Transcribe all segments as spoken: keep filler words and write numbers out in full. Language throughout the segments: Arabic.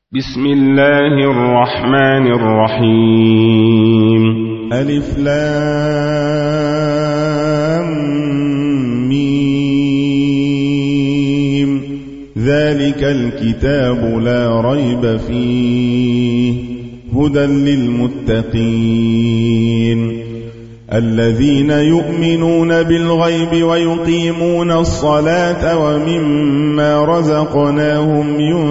بسم الله الرحمن الرحيم. ألف لام ميم. ذلك الكتاب لا ريب فيه هدى للمتقين الذين يؤمنون بالغيب ويقيمون الصلاة ومما رزقناهم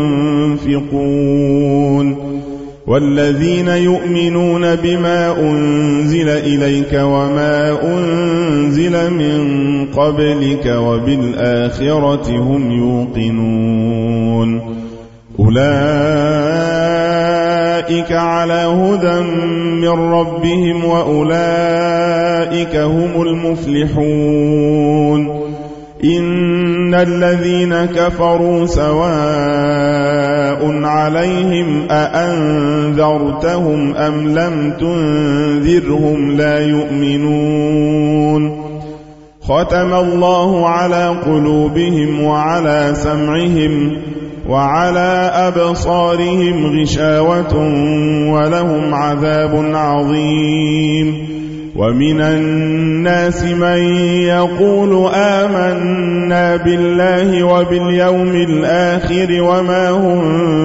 ينفقون والذين يؤمنون بما أنزل إليك وما أنزل من قبلك وبالآخرة هم يوقنون أولئك على هدى من ربهم وأولئك هم المفلحون. إن الذين كفروا سواء عليهم أأنذرتهم أم لم تنذرهم لا يؤمنون. ختم الله على قلوبهم وعلى سمعهم وعلى أبصارهم غشاوة ولهم عذاب عظيم. ومن الناس من يقول آمنا بالله وباليوم الآخر وما هم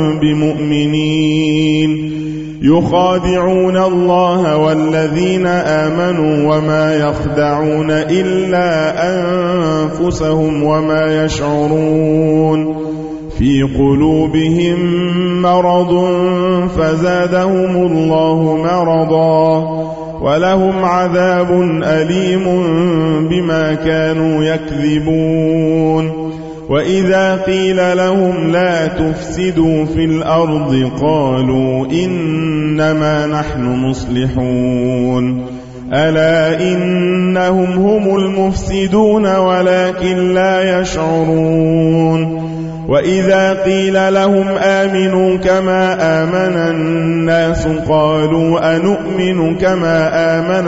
بمؤمنين يخادعون الله والذين آمنوا وما يخدعون إلا أنفسهم وما يشعرون. في قلوبهم مرض فزادهم الله مرضا ولهم عذاب أليم بما كانوا يكذبون. وإذا قيل لهم لا تفسدوا في الأرض قالوا إنما نحن مصلحون. ألا إنهم هم المفسدون ولكن لا يشعرون. وإذا قيل لهم آمنوا كما آمن الناس قالوا أنؤمن كما آمن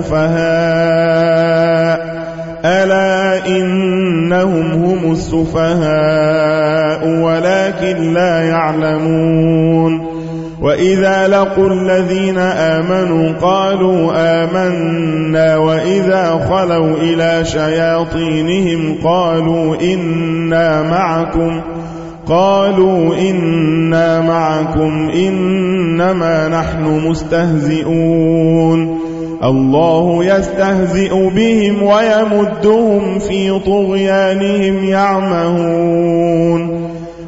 السفهاء. ألا إنهم هم السفهاء ولكن لا يعلمون. وإذا لقوا الذين آمنوا قالوا آمنا وإذا خلوا إلى شياطينهم قالوا إنا معكم قالوا إنا معكم إنما نحن مستهزئون. الله يستهزئ بهم ويمدهم في طغيانهم يعمهون.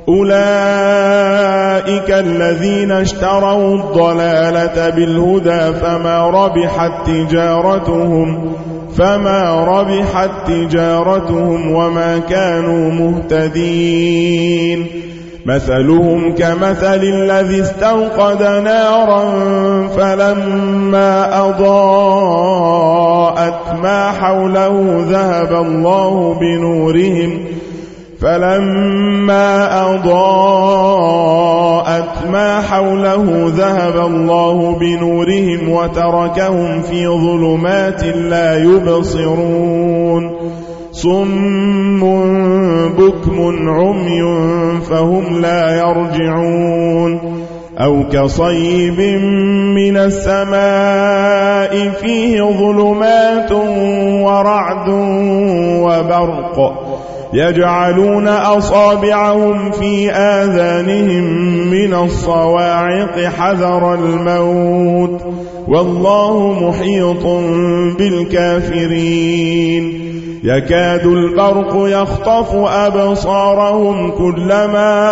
أولئك الذين اشتروا الضلالة بالهدى فما ربحت تجارتهم فما ربحت تجارتهم وما كانوا مهتدين. مثلهم كمثل الذي استوقد نارا فلما أضاءت ما حوله ذهب الله بنورهم فلما أضاءت ما حوله ذهب الله بنورهم وتركهم في ظلمات لا يبصرون. صم بكم عمي فهم لا يرجعون. أو كصيب من السماء فيه ظلمات ورعد وبرق يجعلون أصابعهم في آذانهم من الصواعق حذر الموت والله محيط بالكافرين. يكاد البرق يخطف أبصارهم كلما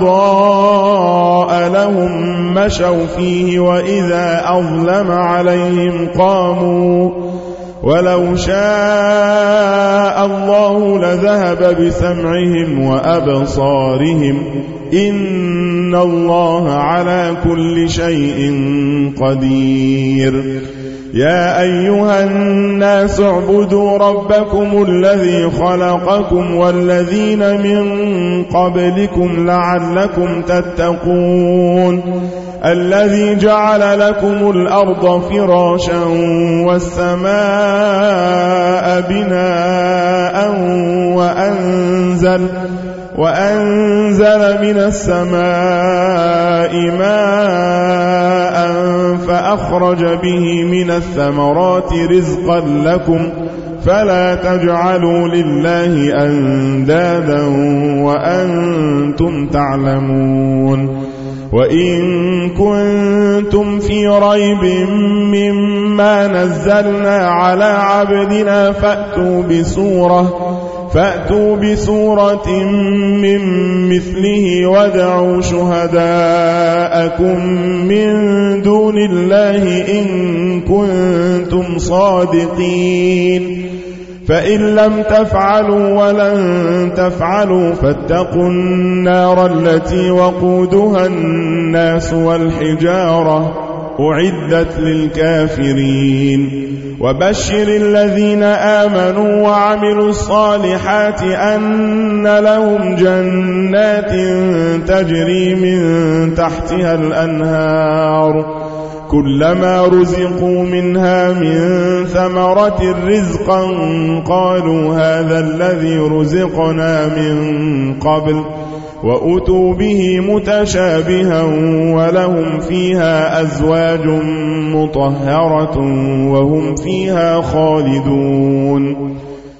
أضاء لهم مشوا فيه وإذا أظلم عليهم قاموا ولو شاء الله لذهب بسمعهم وأبصارهم إن الله على كل شيء قدير. يا أيها الناس اعبدوا ربكم الذي خلقكم والذين من قبلكم لعلكم تتقون. الذي جعل لكم الأرض فراشا والسماء بناء وأنزل وأنزل من السماء ماء فأخرج به من الثمرات رزقا لكم فلا تجعلوا لله أندادا وأنتم تعلمون وإن كنتم في ريب مما نزلنا على عبدنا فأتوا بسورة فأتوا بسورة من مثله وادعوا شهداءكم من دون الله إن كنتم صادقين فإن لم تفعلوا ولن تفعلوا فاتقوا النار التي وقودها الناس والحجارة أعدت للكافرين وبشر الذين آمنوا وعملوا الصالحات أن لهم جنات تجري من تحتها الأنهار كلما رزقوا منها من ثمرة رزقا قالوا هذا الذي رزقنا من قبل وأتوا به متشابها ولهم فيها أزواج مطهرة وهم فيها خالدون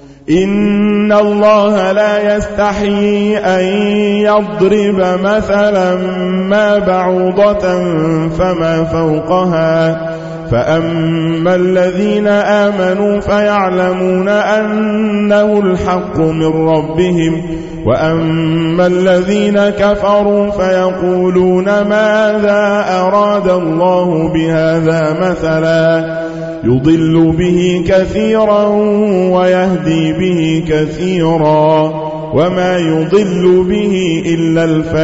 إن الله لا يستحيي أن يضرب مثلا ما بعوضة فما فوقها فأما الذين آمنوا فيعلمون أنه الحق من ربهم وأما الذين كفروا فيقولون ماذا أراد الله بهذا مثلا يضل به كثيرا ويهدي به كثيرا وما يضل به إلا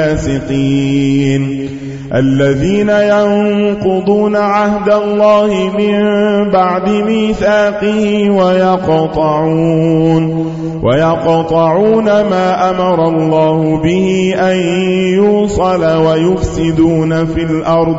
الفاسقين الذين ينقضون عهد الله من بعد ميثاقه ويقطعون ويقطعون ما أمر الله به أن يوصل ويفسدون في الأرض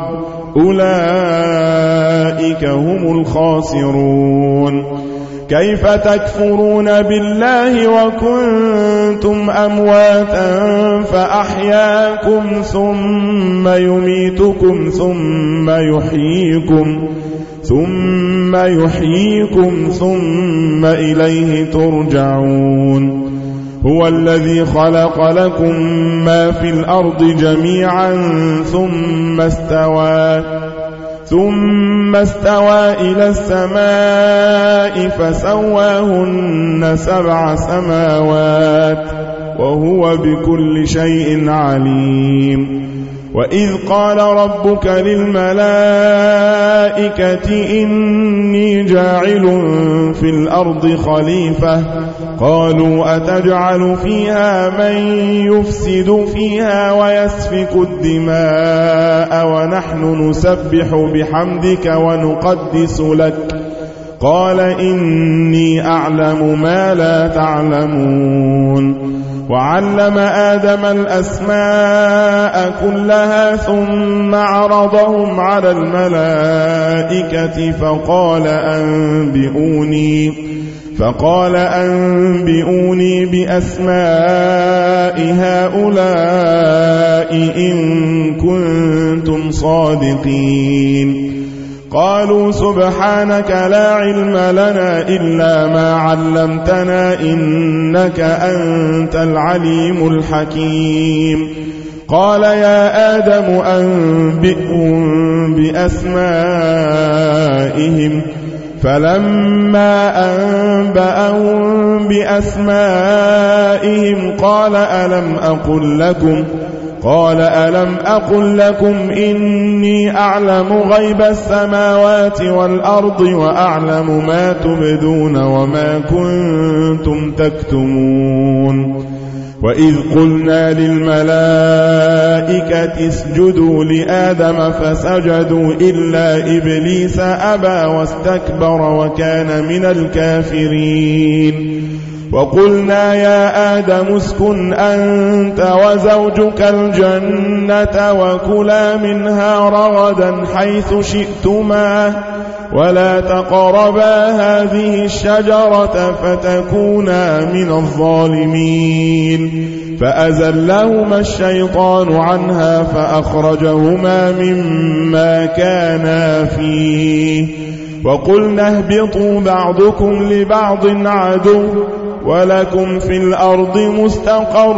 أولئك هم الخاسرون كيف تكفرون بالله وكنتم أمواتا فأحياكم ثم يميتكم ثم يحييكم ثم يحييكم ثم إليه ترجعون هو الذي خلق لكم ما في الأرض جميعا ثم استوى ثم استوى إلى السماء فسواهن سبع سماوات وهو بكل شيء عليم وإذ قال ربك للملائكة إني جاعل في الأرض خليفة قالوا أتجعل فيها من يفسد فيها ويسفك الدماء ونحن نسبح بحمدك ونقدس لك قال إني أعلم ما لا تعلمون وعلم آدم الأسماء كلها ثم عرضهم على الملائكة فقال أنبئوني فقال أنبئوني بأسماء هؤلاء إن كنتم صادقين قالوا سبحانك لا علم لنا إلا ما علمتنا إنك أنت العليم الحكيم قال يا آدم أنبئهم بأسمائهم فلما أنبأهم بأسمائهم قال ألم أقل لكم قال ألم أقل لكم إني أعلم غيب السماوات والأرض وأعلم ما تبدون وما كنتم تكتمون وإذ قلنا للملائكة اسجدوا لآدم فسجدوا إلا إبليس أبى واستكبر وكان من الكافرين وقلنا يا آدم اسكن أنت وزوجك الجنة وكلا منها رغدا حيث شئتما ولا تقربا هذه الشجرة فتكونا من الظالمين فأزلهما الشيطان عنها فأخرجهما مما كانا فيه وقلنا اهبطوا بعضكم لبعض عدو ولكم في الأرض مستقر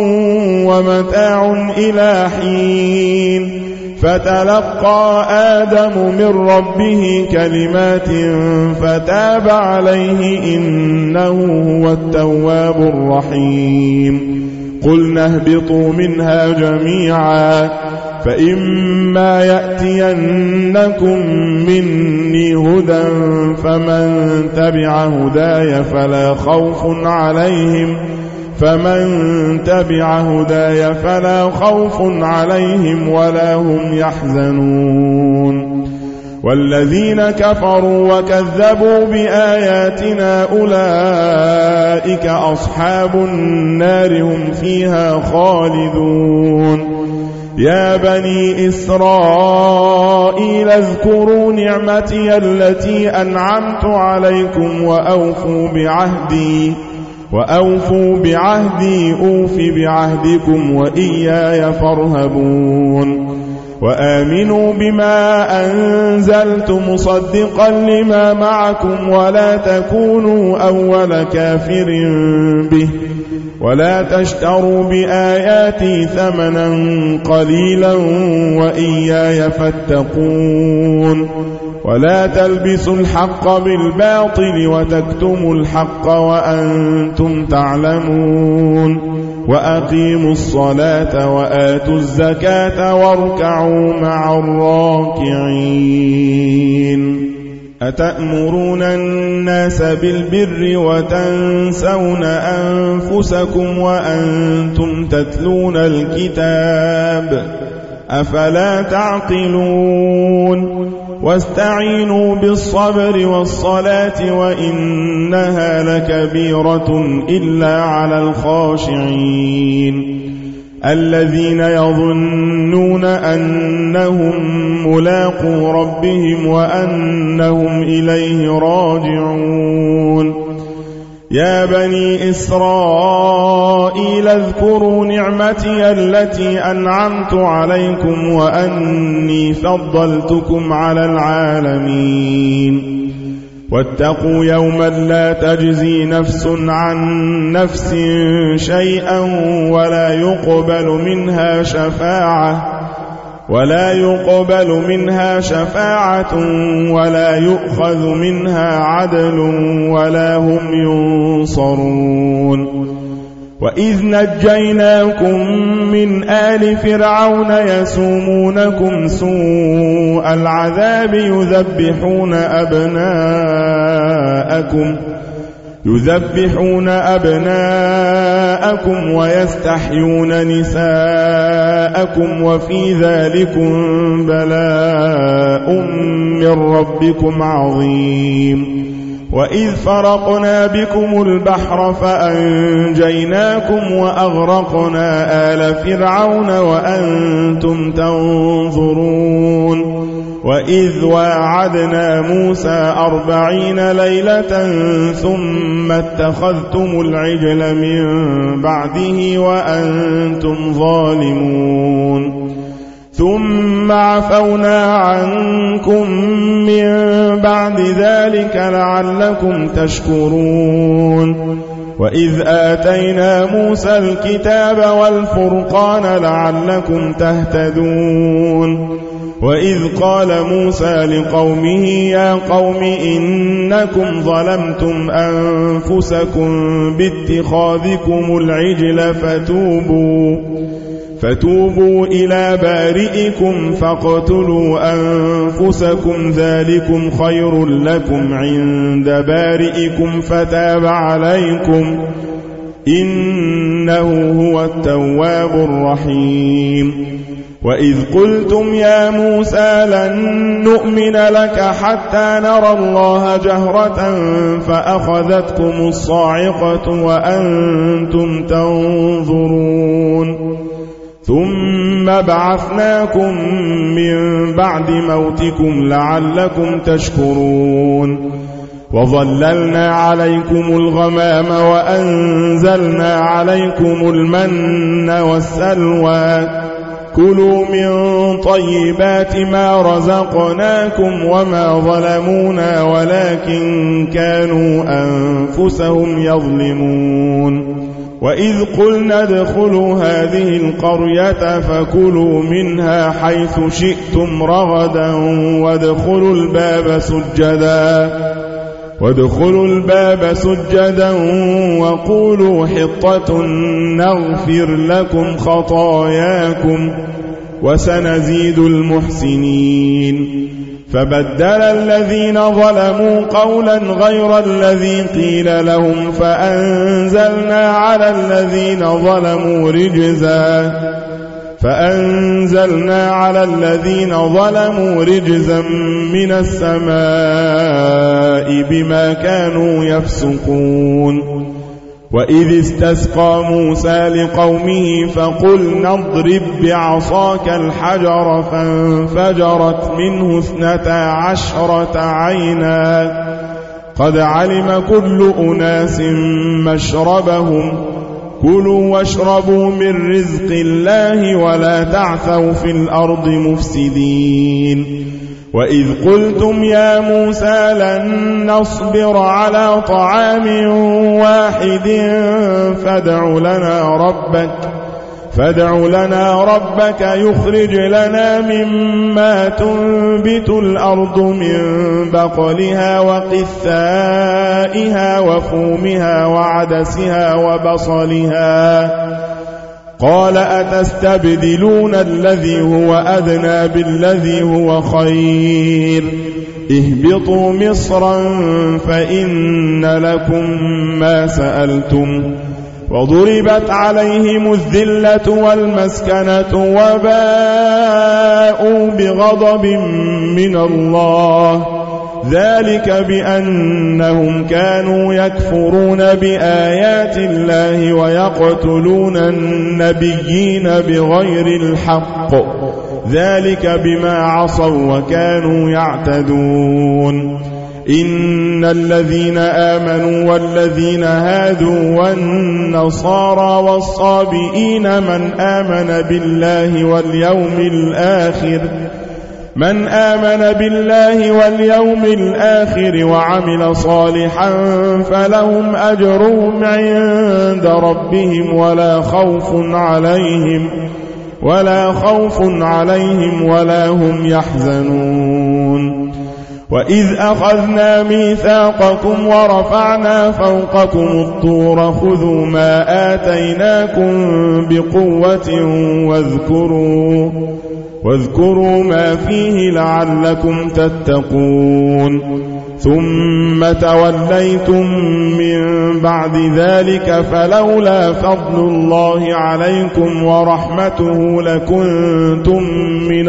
ومتاع إلى حين فتلقى آدم من ربه كلمات فتاب عليه إنه هو التواب الرحيم قلنا اهبطوا منها جميعا فإما يأتينكم مني هدى فمن تبع هداي فلا خوف عليهم فمن تبع هداي فلا خوف عليهم ولا هم يحزنون والذين كفروا وكذبوا بآياتنا أولئك أصحاب النار هم فيها خالدون يا بني إسرائيل اذكروا نعمتي التي أنعمت عليكم وأوفوا بعهدي وأوفوا بعهدي أوف بعهدكم وإياي فارهبون وآمنوا بما أنزلت مصدقا لما معكم ولا تكونوا أول كافر به ولا تشتروا بآياتي ثمنا قليلا وإياي فاتقون ولا تلبسوا الحق بالباطل وتكتموا الحق وأنتم تعلمون وأقيموا الصلاة وآتوا الزكاة واركعوا مع الراكعين أتأمرون الناس بالبر وتنسون أنفسكم وأنتم تتلون الكتاب أفلا تعقلون واستعينوا بالصبر والصلاة وإنها لكبيرة إلا على الخاشعين الذين يظنون أنهم ملاقو ربهم وأنهم إليه راجعون يا بني إسرائيل اذكروا نعمتي التي أنعمت عليكم وأني فضلتكم على العالمين واتقوا يوما لا تجزي نفس عن نفس شيئا ولا يقبل منها شفاعة ولا يقبل منها شفاعة ولا يؤخذ منها عدل ولا هم ينصرون وإذ نجيناكم من آل فرعون يسومونكم سوء العذاب يذبحون أبناءكم يذبحون أبناءكم ويستحيون نساءكم وفي ذلكم بلاء من ربكم عظيم وإذ فرقنا بكم البحر فأنجيناكم وأغرقنا آل فرعون وأنتم تنظرون وإذ واعدنا موسى أربعين ليلة ثم اتخذتم العجل من بعده وأنتم ظالمون ثم عفونا عنكم من بعد ذلك لعلكم تشكرون وإذ آتينا موسى الكتاب والفرقان لعلكم تهتدون وإذ قال موسى لقومه يا قوم إنكم ظلمتم أنفسكم باتخاذكم العجل فتوبوا فتوبوا إلى بارئكم فاقتلوا أنفسكم ذلكم خير لكم عند بارئكم فتاب عليكم إنه هو التواب الرحيم وإذ قلتم يا موسى لن نؤمن لك حتى نرى الله جهرة فأخذتكم الصاعقة وأنتم تنظرون ثم بعثناكم من بعد موتكم لعلكم تشكرون وظللنا عليكم الغمام وأنزلنا عليكم المن والسلوى كلوا من طيبات ما رزقناكم وما ظلمونا ولكن كانوا أنفسهم يظلمون وإذ قلنا ادخلوا هذه القرية فكلوا منها حيث شئتم رغدا وادخلوا الباب سجدا وادخلوا الباب سجدا وقولوا حطة نغفر لكم خطاياكم وسنزيد المحسنين فبدل الذين ظلموا قولا غير الذي قيل لهم فأنزلنا على الذين ظلموا رجزا فأنزلنا على الذين ظلموا رجزا من السماء بما كانوا يفسقون وإذ استسقى موسى لقومه فقلنا اضرب بعصاك الحجر فانفجرت منه اثنتا عشرة عينا قد علم كل أناس مشربهم كلوا واشربوا من رزق الله ولا تعثوا في الأرض مفسدين وإذ قلتم يا موسى لن نصبر على طعام واحد فادع لنا ربك فادع لنا ربك يخرج لنا مما تنبت الأرض من بقلها وقثائها وفومها وعدسها وبصلها قال أتستبدلون الذي هو أدنى بالذي هو خير اهبطوا مصرا فإن لكم ما سألتم وضربت عليهم الذلة والمسكنة وباءوا بغضب من الله ذلك بأنهم كانوا يكفرون بآيات الله ويقتلون النبيين بغير الحق ذلك بما عصوا وكانوا يعتدون إن الذين آمنوا والذين هادوا والنصارى والصابئين من آمن بالله واليوم الآخر من آمن بالله واليوم الآخر وعمل صالحا فلهم أجرهم عند ربهم ولا خوف عليهم ولا خوف عليهم ولا هم يحزنون وإذ أخذنا ميثاقكم ورفعنا فوقكم الطور خذوا ما آتيناكم بقوة واذكروا واذكروا ما فيه لعلكم تتقون ثم توليتم من بعد ذلك فلولا فضل الله عليكم ورحمته لكنتم من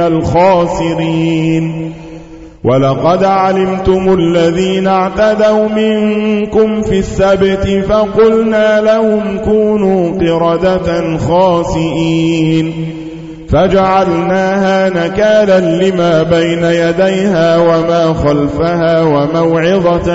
الخاسرين ولقد علمتم الذين اعتدوا منكم في السبت فقلنا لهم كونوا قردة خاسئين فجعلناها نكالا لما بين يديها وما خلفها وموعظة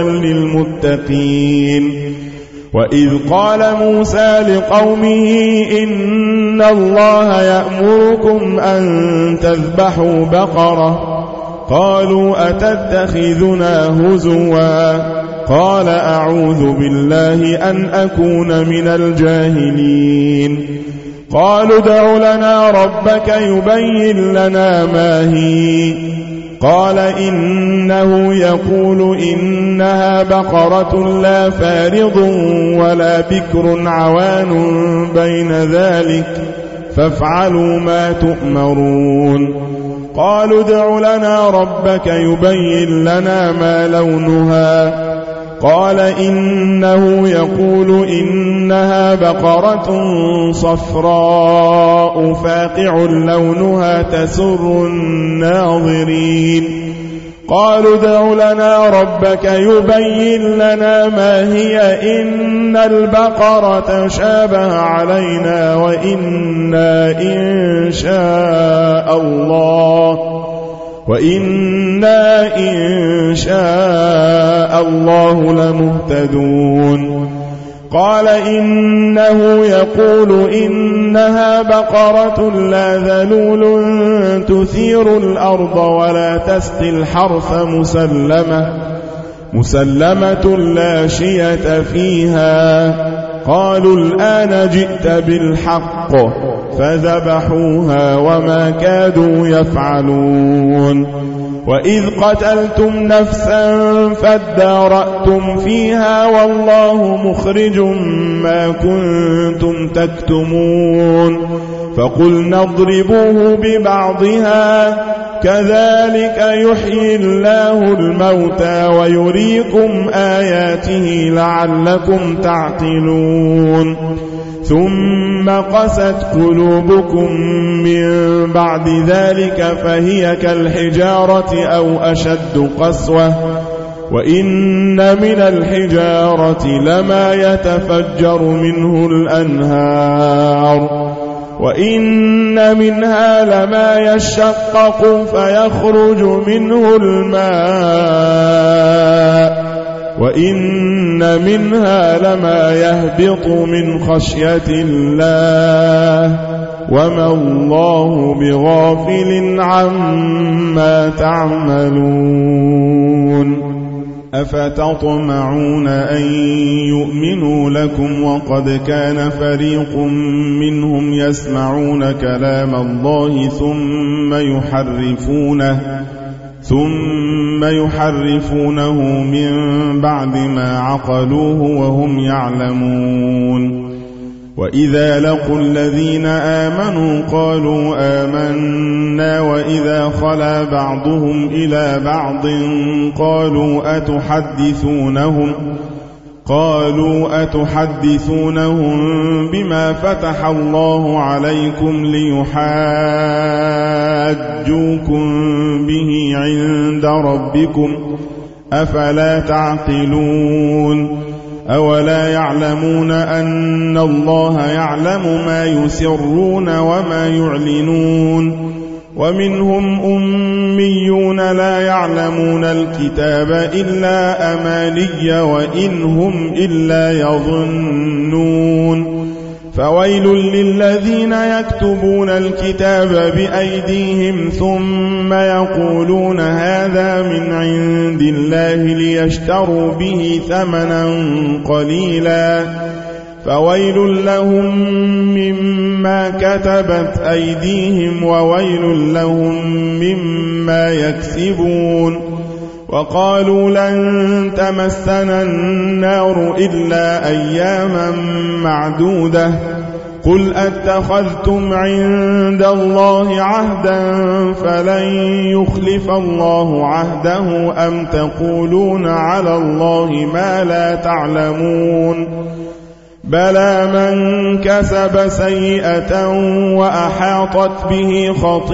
للمتقين وإذ قال موسى لقومه إن الله يأمركم أن تذبحوا بقرة قالوا أتتخذنا هزوا قال أعوذ بالله أن أكون من الجاهلين قالوا ادع لنا ربك يبين لنا ما هي قال إنه يقول إنها بقرة لا فارض ولا بكر عوان بين ذلك فافعلوا ما تؤمرون قالوا ادع لنا ربك يبين لنا ما لونها قال إنه يقول إنها بقرة صفراء فاقع لونها تسر الناظرين قالوا ادع لنا ربك يبين لنا ما هي إن البقرة شابه علينا وإنا إن شاء الله وإنا إن شاء الله لمهتدون. قال إنه يقول إنها بقرة لا ذلول تثير الأرض ولا تسقي الحرث مسلمة مسلمة لا شية فيها. قالوا الآن جئت بالحق فذبحوها وما كادوا يفعلون. وإذ قتلتم نفسا فادارأتم فيها والله مخرج ما كنتم تكتمون. فقلنا اضربوه ببعضها كذلك يحيي الله الموتى ويريكم آياته لعلكم تعقلون. ثم قست قلوبكم من بعد ذلك فهي كالحجارة أو أشد قسوة. وإن من الحجارة لما يتفجر منه الأنهار وإن منها لما يشقق فيخرج منه الماء وإن منها لما يهبط من خشية الله وما الله بغافل عما تعملون. أفتطمعون أن يؤمنوا لكم وقد كان فريق منهم يسمعون كلام الله ثم يحرفونه ثم يحرفونه من بعد ما عقلوه وهم يعلمون. وإذا لقوا الذين آمنوا قالوا آمنا وإذا خلا بعضهم إلى بعض قالوا أتحدثونهم قالوا أتحدثونهم بما فتح الله عليكم ليحاجوكم به عند ربكم أفلا تعقلون. أولا يعلمون أن الله يعلم ما يسرون وما يعلنون. ومنهم أميون لا يعلمون الكتاب إلا أماني وإن هم إلا يظنون. فويل للذين يكتبون الكتاب بأيديهم ثم يقولون هذا من عند الله ليشتروا به ثمنا قليلا فويل لهم مما كتبت أيديهم وويل لهم مما يكسبون. وقالوا لن تمسنا النار إلا أياما معدودة قل أتخذتم عند الله عهدا فلن يخلف الله عهده أم تقولون على الله ما لا تعلمون. بلى من كسب سيئة وأحاطت به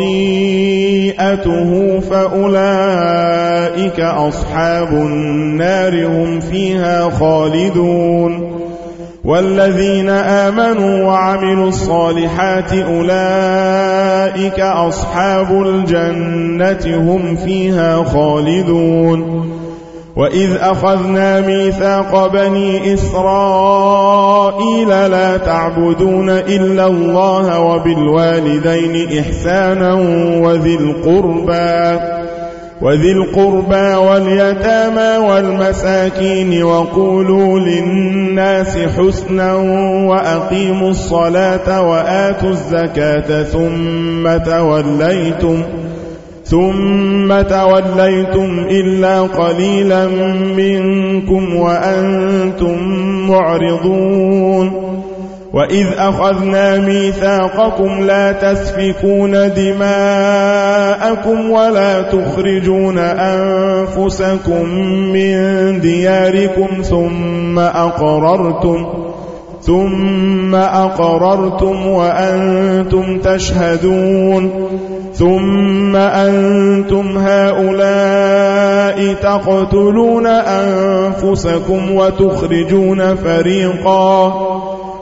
خطيئته فأولئك أصحاب النار هم فيها خالدون. والذين آمنوا وعملوا الصالحات أولئك أصحاب الجنة هم فيها خالدون. وإذ أخذنا ميثاق بني إسرائيل لا تعبدون إلا الله وبالوالدين إحسانا وذي القربى وذي القربى واليتامى والمساكين وقولوا للناس حسنا وأقيموا الصلاة وآتوا الزكاة ثم توليتم ثم توليتم إلا قليلا منكم وأنتم معرضون. وإذ أخذنا ميثاقكم لا تسفكون دماءكم ولا تخرجون أنفسكم من دياركم ثم أقررتم ثم أقررتم وأنتم تشهدون. ثم أنتم هؤلاء تقتلون أنفسكم وتخرجون فريقا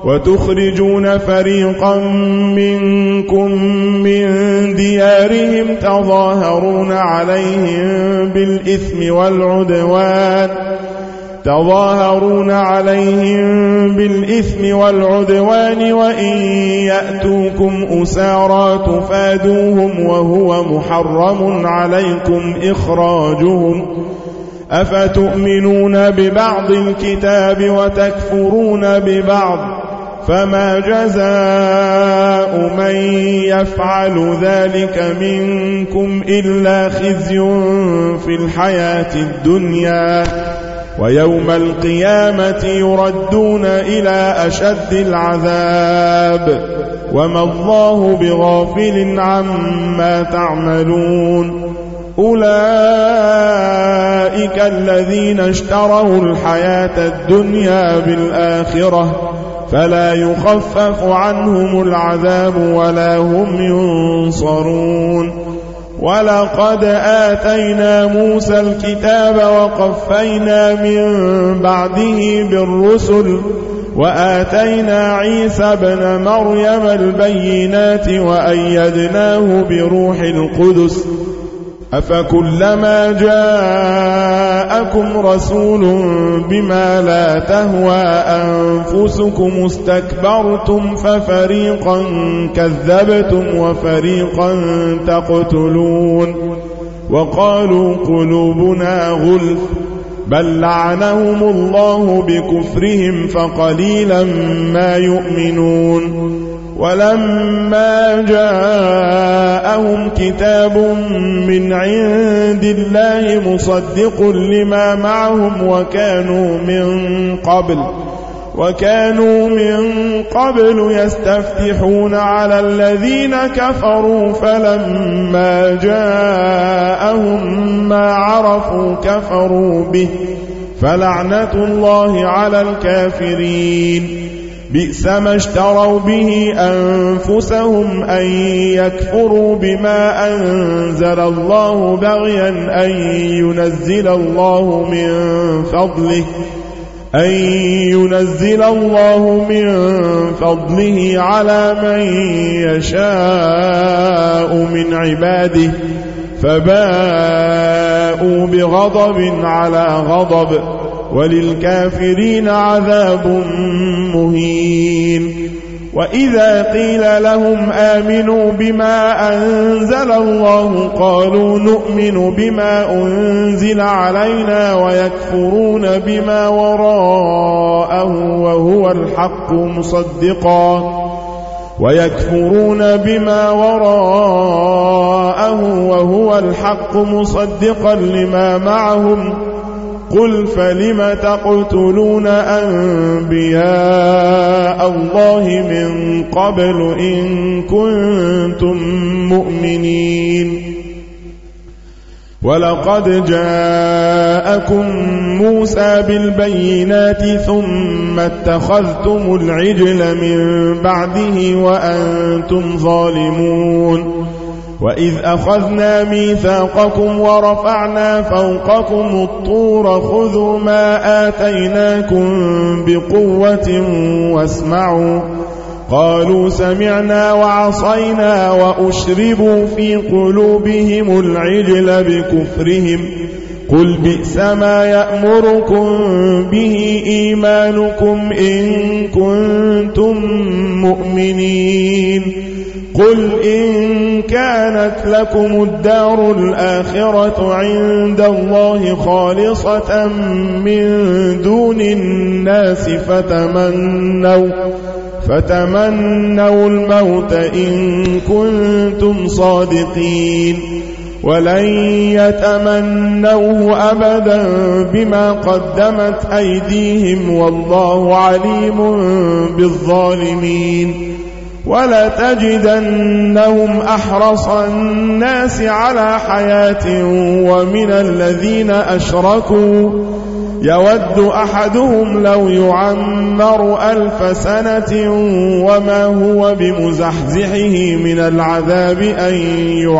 وتخرجون فريقا منكم من ديارهم تظاهرون عليهم بالإثم والعدوان تظاهرون عليهم بالإثم والعدوان وإن يأتوكم أسارى تفادوهم وهو محرم عليكم إخراجهم أفتؤمنون ببعض الكتاب وتكفرون ببعض فما جزاء من يفعل ذلك منكم إلا خزي في الحياة الدنيا ويوم القيامة يردون إلى أشد العذاب وما الله بغافل عما تعملون أولئك الذين اشتروا الحياة الدنيا بالآخرة فلا يخفف عنهم العذاب ولا هم ينصرون ولقد آتينا موسى الكتاب وقفينا من بعده بالرسل وآتينا عيسى ابن مريم البينات وأيدناه بروح القدس أفكلما جاءكم رسول بما لا تهوى أنفسكم استكبرتم ففريقا كذبتم وفريقا تقتلون وقالوا قلوبنا غلف بل لعنهم الله بكفرهم فقليلا ما يؤمنون ولما جاءهم كتاب من عند الله مصدق لما معهم وكانوا من قبل وكانوا من قبل يستفتحون على الذين كفروا فلما جاءهم ما عرفوا كفروا به فلعنة الله على الكافرين بئس ما اشتروا به أنفسهم أن يكفروا بما أنزل الله بغيا أن ينزل الله من فضله أن ينزل الله من فضله على من يشاء من عباده فباءوا بغضب على غضب وللكافرين عذاب مهين وإذا قيل لهم آمنوا بما أنزل الله قالوا نؤمن بما أنزل علينا ويكفرون بما وراءه وهو الحق مصدقا ويكفرون بما وراءه وهو الحق مصدقا لما معهم قل فلم تقتلون أنبياء الله من قبل إن كنتم مؤمنين ولقد جاءكم موسى بالبينات ثم اتخذتم العجل من بعده وأنتم ظالمون وإذ أخذنا ميثاقكم ورفعنا فوقكم الطور خذوا ما آتيناكم بقوة واسمعوا قالوا سمعنا وعصينا وأشربوا في قلوبهم العجل بكفرهم قل بئس ما يأمركم به إيمانكم إن كنتم مؤمنين قل إن كانت لكم الدار الآخرة عند الله خالصة من دون الناس فتمنوا فتمنوا الموت إن كنتم صادقين ولن يتمنوه أبدا بما قدمت أيديهم والله عليم بالظالمين ولا تجدنهم أحرص الناس على حياة ومن الذين أشركوا يود أحدهم لو يعمر ألف سنة وما هو بمزحزحه من العذاب أن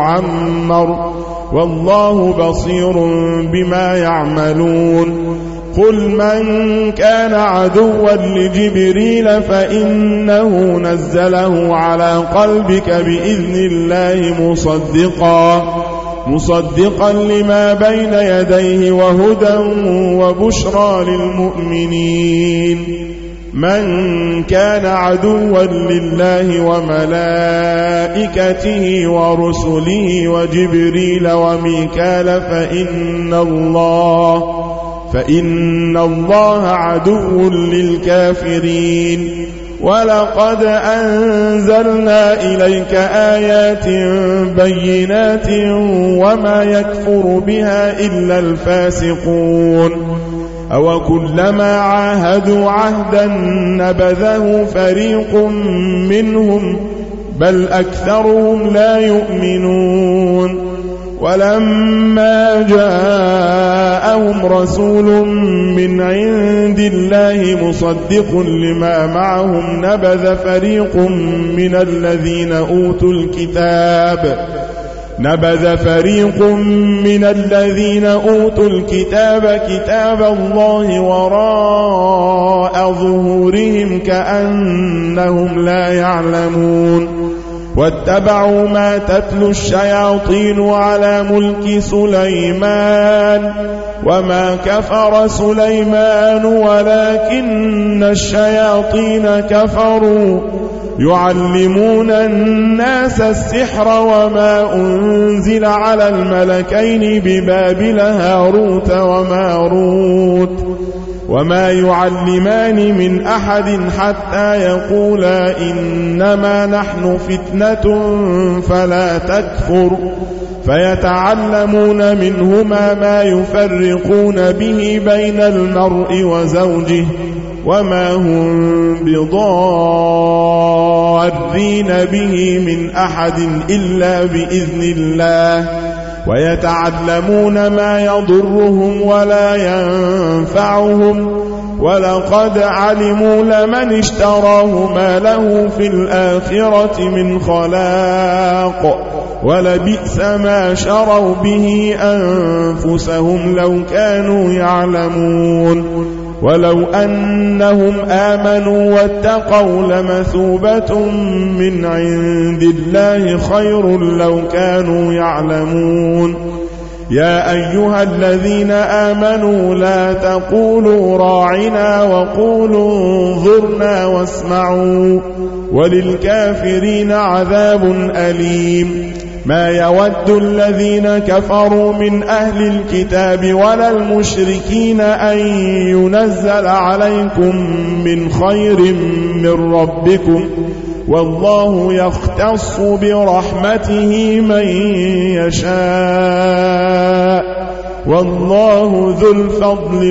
يعمر والله بصير بما يعملون قل من كان عدوا لجبريل فإنه نزله على قلبك بإذن الله مصدقا مصدقا لما بين يديه وهدى وبشرى للمؤمنين من كان عدوا لله وملائكته ورسله وجبريل وميكال فإن الله فإن الله عدو للكافرين ولقد أنزلنا إليك آيات بينات وما يكفر بها إلا الفاسقون أو كلما عاهدوا عهدا نبذه فريق منهم بل أكثرهم لا يؤمنون ولما جاءهم رسول من عند الله مصدق لما معهم نبذ فريق من الذين أوتوا الكتاب نبذ فريق من الذين أوتوا الكتاب كتاب الله وراء ظهورهم كأنهم لا يعلمون واتبعوا ما تتلو الشياطين على ملك سليمان وما كفر سليمان ولكن الشياطين كفروا يعلمون الناس السحر وما أنزل على الملكين ببابل هاروت وماروت وما يعلمان من أحد حتى يقولا إنما نحن فتنة فلا تكفر فيتعلمون منهما ما يفرقون به بين المرء وزوجه وما هم بضارين به من أحد إلا بإذن الله ويتعلمون ما يضرهم ولا ينفعهم ولقد علموا لمن اشتراه ما له في الآخرة من خلاق ولبئس ما شروا به أنفسهم لو كانوا يعلمون ولو أنهم آمنوا واتقوا لمثوبة من عند الله خير لو كانوا يعلمون يا أيها الذين آمنوا لا تقولوا راعنا وقولوا انظرنا واسمعوا وللكافرين عذاب أليم ما يود الذين كفروا من أهل الكتاب ولا المشركين أن ينزل عليكم من خير من ربكم والله يختص برحمته من يشاء والله ذو الفضل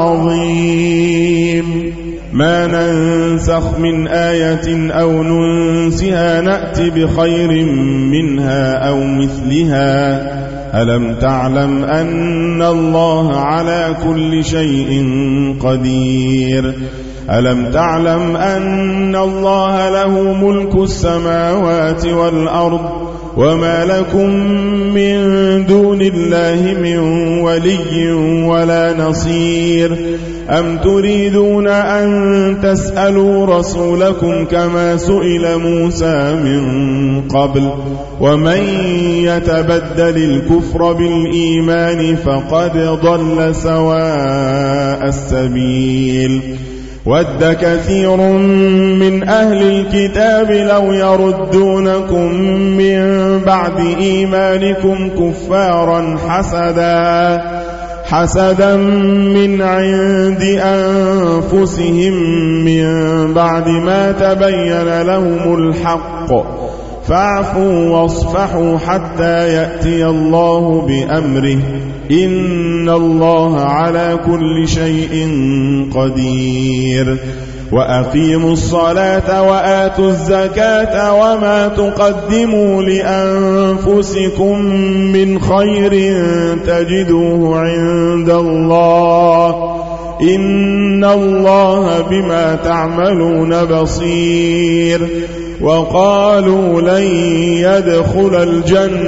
العظيم ما ننسخ من آية أو ننسها نأت بخير منها أو مثلها ألم تعلم أن الله على كل شيء قدير ألم تعلم أن الله له ملك السماوات والأرض وما لكم من دون الله من ولي ولا نصير أم تريدون أن تسألوا رسولكم كما سئل موسى من قبل ومن يتبدل الكفر بالإيمان فقد ضل سواء السبيل ود كثير من أهل الكتاب لو يردونكم من بعد إيمانكم كفارا حسدا حسدا من عند أنفسهم من بعد ما تبين لهم الحق فاعفوا واصفحوا حتى يأتي الله بأمره إن الله على كل شيء قدير وأقيموا الصلاة وآتوا الزكاة وما تقدموا لأنفسكم من خير تجدوه عند الله إن الله بما تعملون بصير وقالوا لن يدخل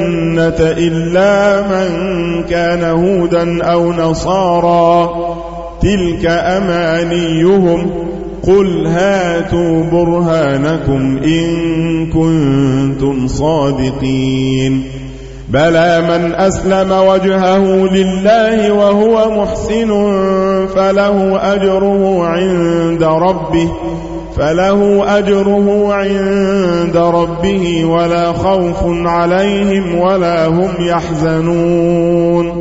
الجنة إلا من كان هودا أو نصارى تلك أمانيهم قل هاتوا برهانكم إن كنتم صادقين بلى من أسلم وجهه لله وهو محسن فله أجره عند ربه فله أجره عند ربه ولا خوف عليهم ولا هم يحزنون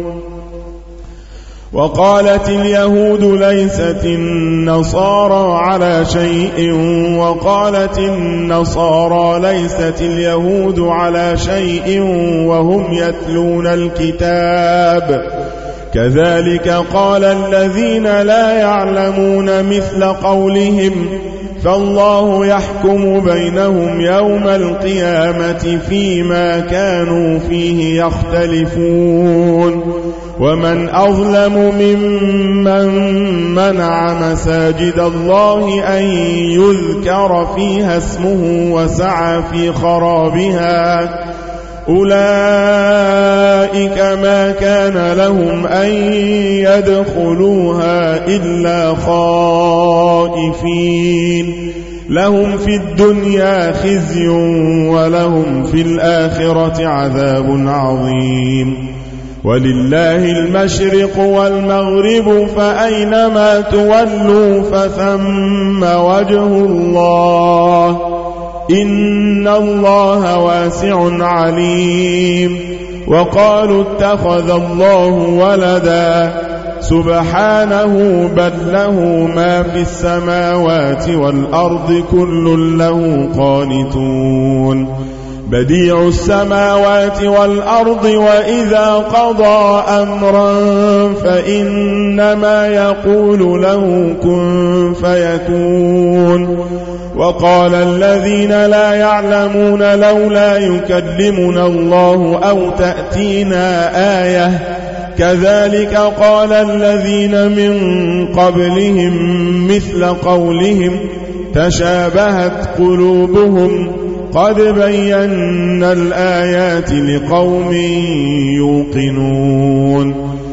وقالت اليهود ليست النصارى على شيء وقالت النصارى ليست اليهود على شيء وهم يتلون الكتاب كذلك قال الذين لا يعلمون مثل قولهم فالله يحكم بينهم يوم القيامة فيما كانوا فيه يختلفون ومن أظلم ممن منع مساجد الله أن يذكر فيها اسمه وسعى في خرابها أولئك ما كان لهم أن يدخلوها إلا خائفين لهم في الدنيا خزي ولهم في الآخرة عذاب عظيم ولله المشرق والمغرب فأينما تولوا فثم وجه الله إن الله واسع عليم وقالوا اتخذ الله ولدا سبحانه بل له ما في السماوات والأرض كل له قانتون بديع السماوات والأرض وإذا قضى أمرا فإنما يقول له كن فيكون وقال الذين لا يعلمون لولا يكلمنا الله أو تأتينا آية كذلك قال الذين من قبلهم مثل قولهم تشابهت قلوبهم قد بينا الآيات لقوم يوقنون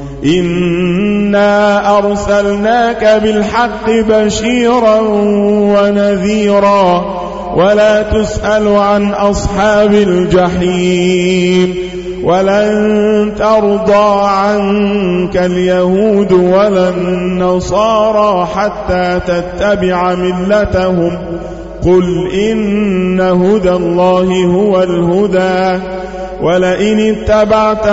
إنا أرسلناك بالحق بشيرا ونذيرا ولا تسأل عن أصحاب الجحيم ولن ترضى عنك اليهود ولا النصارى حتى تتبع ملتهم قل إن هدى الله هو الهدى ولئن اتبعت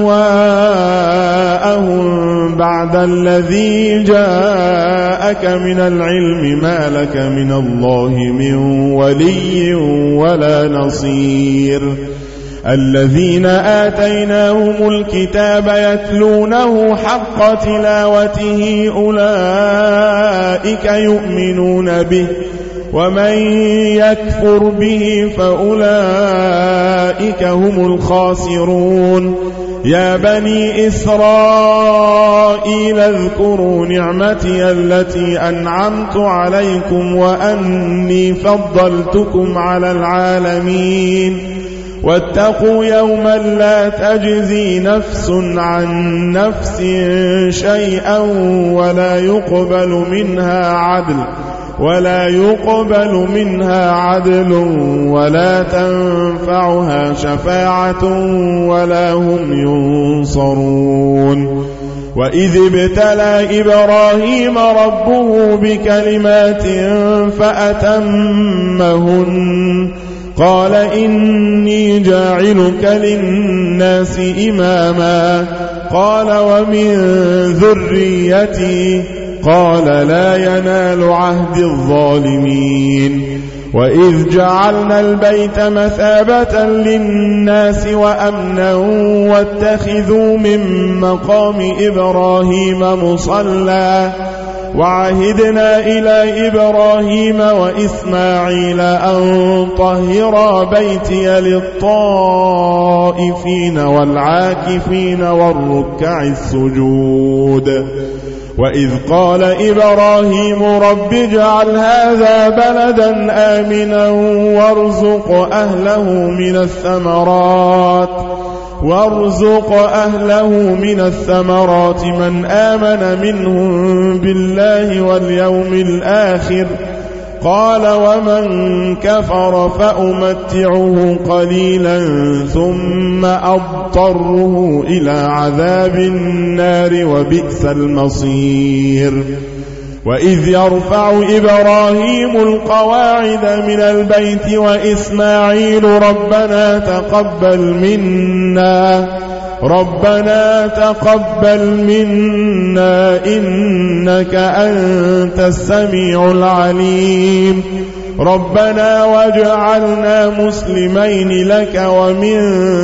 أهواءهم بعد الذي جاءك من العلم ما لك من الله من ولي ولا نصير الذين آتيناهم الكتاب يتلونه حق تلاوته أولئك يؤمنون به ومن يكفر به فأولئك هم الخاسرون يا بني إسرائيل اذكروا نعمتي التي أنعمت عليكم وأني فضلتكم على العالمين واتقوا يوما لا تجزي نفس عن نفس شيئا ولا يقبل منها عدل ولا يقبل منها عدل ولا تنفعها شفاعة ولا هم ينصرون وإذ ابتلى إبراهيم ربه بكلمات فأتمهن قال إني جاعلك للناس إماما قال ومن ذريتي قال لا ينال عهد الظالمين وإذ جعلنا البيت مثابة للناس وأمنا واتخذوا من مقام إبراهيم مصلى وعهدنا إلى إبراهيم وإسماعيل أن طهرا بيتي للطائفين والعاكفين والركع السجود وإذ قال إبراهيم رب اجعل هذا بلدا آمنا وارزق أهله من الثمرات وارزق أهله من الثمرات من آمن منهم بالله واليوم الآخر. قال ومن كفر فأمتعه قليلا ثم أضطره إلى عذاب النار وبئس المصير. وإذ يرفع إبراهيم القواعد من البيت وإسماعيل ربنا تقبل منا ربنا تقبل منا إنك أنت السميع العليم ربنا واجعلنا مسلمين لك ومن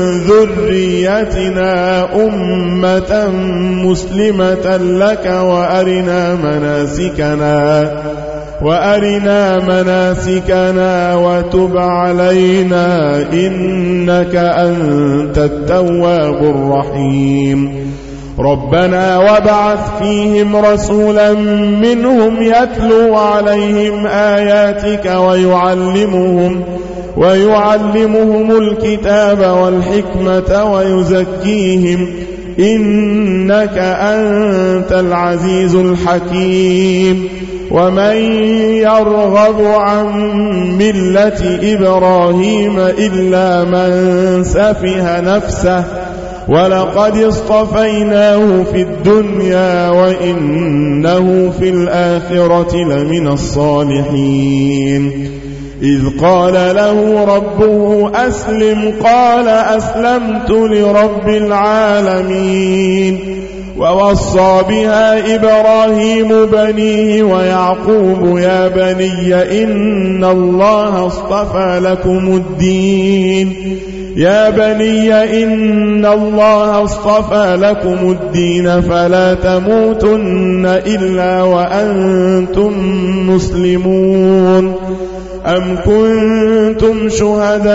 ذريتنا أمة مسلمة لك وأرنا مناسكنا وأرنا مناسكنا وتب علينا إنك أنت التواب الرحيم ربنا وابعث فيهم رسولا منهم يتلو عليهم آياتك ويعلمهم ويعلمهم الكتاب والحكمة ويزكيهم إنك أنت العزيز الحكيم ومن يرغب عن ملة إبراهيم إلا من سفه نفسه ولقد اصطفيناه في الدنيا وإنه في الآخرة لمن الصالحين إذ قال له ربه أسلم قال أسلمت لرب العالمين ووصى بها إبراهيم بنيه ويعقوب يا بني إن الله اصطفى لكم الدين يا بني إن الله اصطفى لكم الدين فلا تموتن إلا وأنتم مسلمون أم كنتم شهداء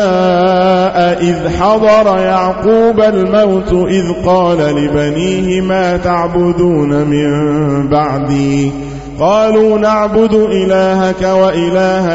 إذ حضر يعقوب الموت إذ قال لبنيه ما تعبدون من بعدي قالوا نعبد إلهك وإله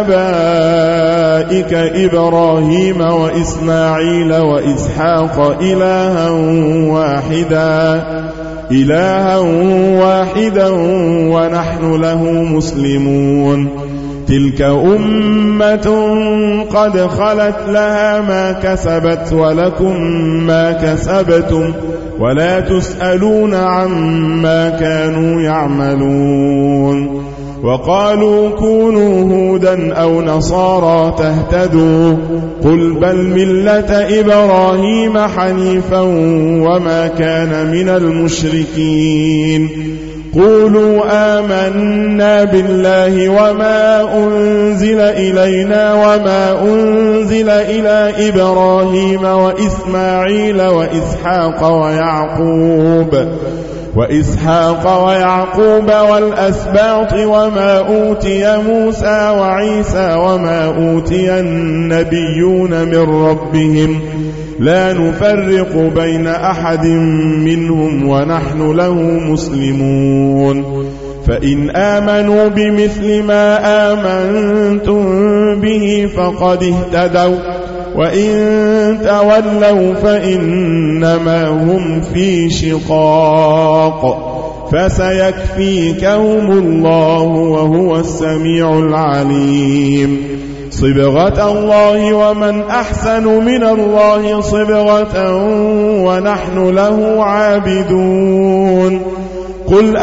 آبائك إبراهيم وإسماعيل وإسحاق إلها واحدا إلها واحدا ونحن له مسلمون تلك أمة قد خلت لها ما كسبت ولكم ما كسبتم ولا تسألون عما كانوا يعملون وقالوا كونوا هودا أو نصارى تهتدوا قل بل ملة إبراهيم حنيفا وما كان من المشركين قولوا آمنا بالله وما أنزل إلينا وما أنزل إلى إبراهيم وإسماعيل وإسحاق ويعقوب وإسحاق ويعقوب والأسباط وما أوتي موسى وعيسى وما أوتي النبيون من ربهم لا نفرق بين أحد منهم ونحن له مسلمون فإن آمنوا بمثل ما آمنتم به فقد اهتدوا وإن تولوا فإنما هم في شقاق فسيكفيكهم الله وهو السميع العليم صبغة الله ومن أحسن من الله صبغة ونحن له عابدون قل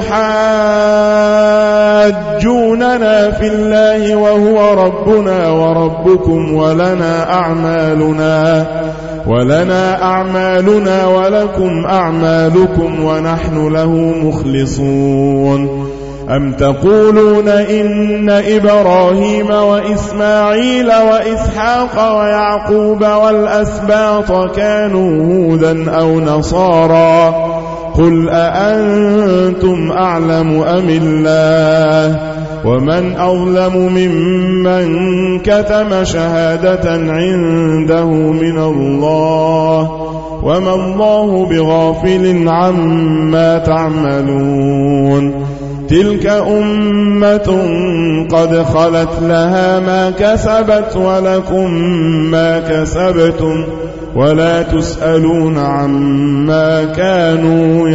أتحاجوننا في الله وهو ربنا وربكم ولنا أعمالنا ولنا أعمالنا ولكم أعمالكم ونحن له مخلصون أم تقولون إن إبراهيم وإسماعيل وإسحاق ويعقوب والأسباط كانوا هودا أو نصارى قل أأنتم أعلم أم الله ومن أظلم ممن كتم شهادة عنده من الله وما الله بغافل عما تعملون تلك أمة قد خلت لها ما كسبت ولكم ما كسبتم ولا تسألون عما كانوا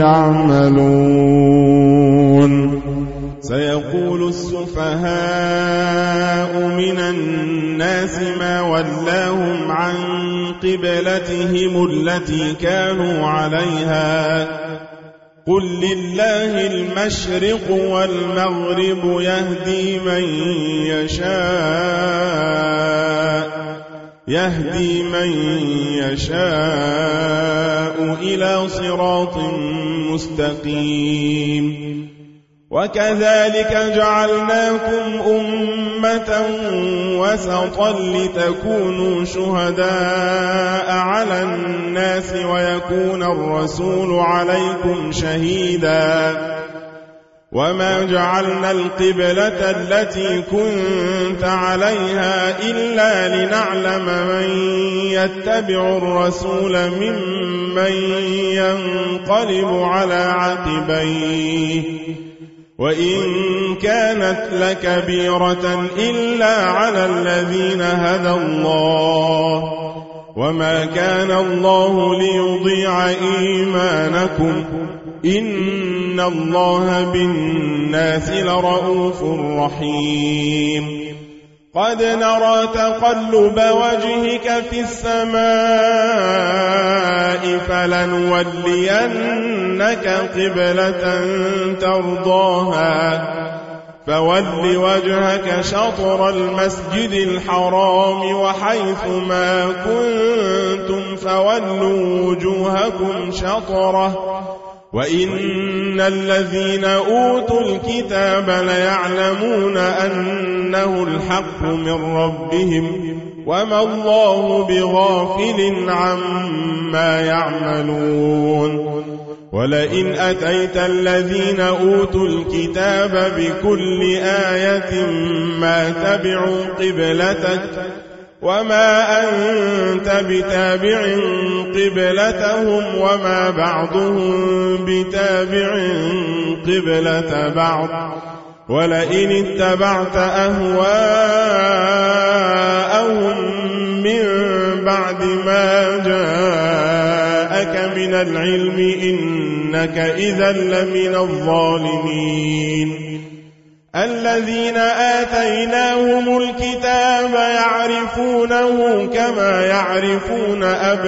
يعملون. سيقول السفهاء من الناس ما ولاهم عن قبلتهم التي كانوا عليها قل لله المشرق والمغرب يهدي من يشاء يهدي من يشاء إلى صراط مستقيم. وكذلك جعلناكم أمة وسطا لتكونوا شهداء على الناس ويكون الرسول عليكم شهيدا وما جعلنا القبلة التي كنت عليها إلا لنعلم من يتبع الرسول ممن ينقلب على عقبيه وإن كانت لكبيرة إلا على الذين هدى الله وما كان الله ليضيع إيمانكم إن الله بالناس لرؤوف رحيم. قد نرى تقلب وجهك في السماء فلنولينك قبلة ترضاها فول وجهك شطر المسجد الحرام وحيث ما كنتم فولوا وجوهكم شطره وإن الذين أوتوا الكتاب ليعلمون أنه الحق من ربهم وما الله بغافل عما يعملون. ولئن أتيت الذين أوتوا الكتاب بكل آية ما تبعوا قبلتك وما أنت بتابع قبلتهم وما بعضهم بتابع قبلة بعض ولئن اتبعت أهواءهم من بعد ما جاءك من العلم إنك إذا لمن الظالمين. الذين آتيناهم الكتاب يعرفونه كما يعرفون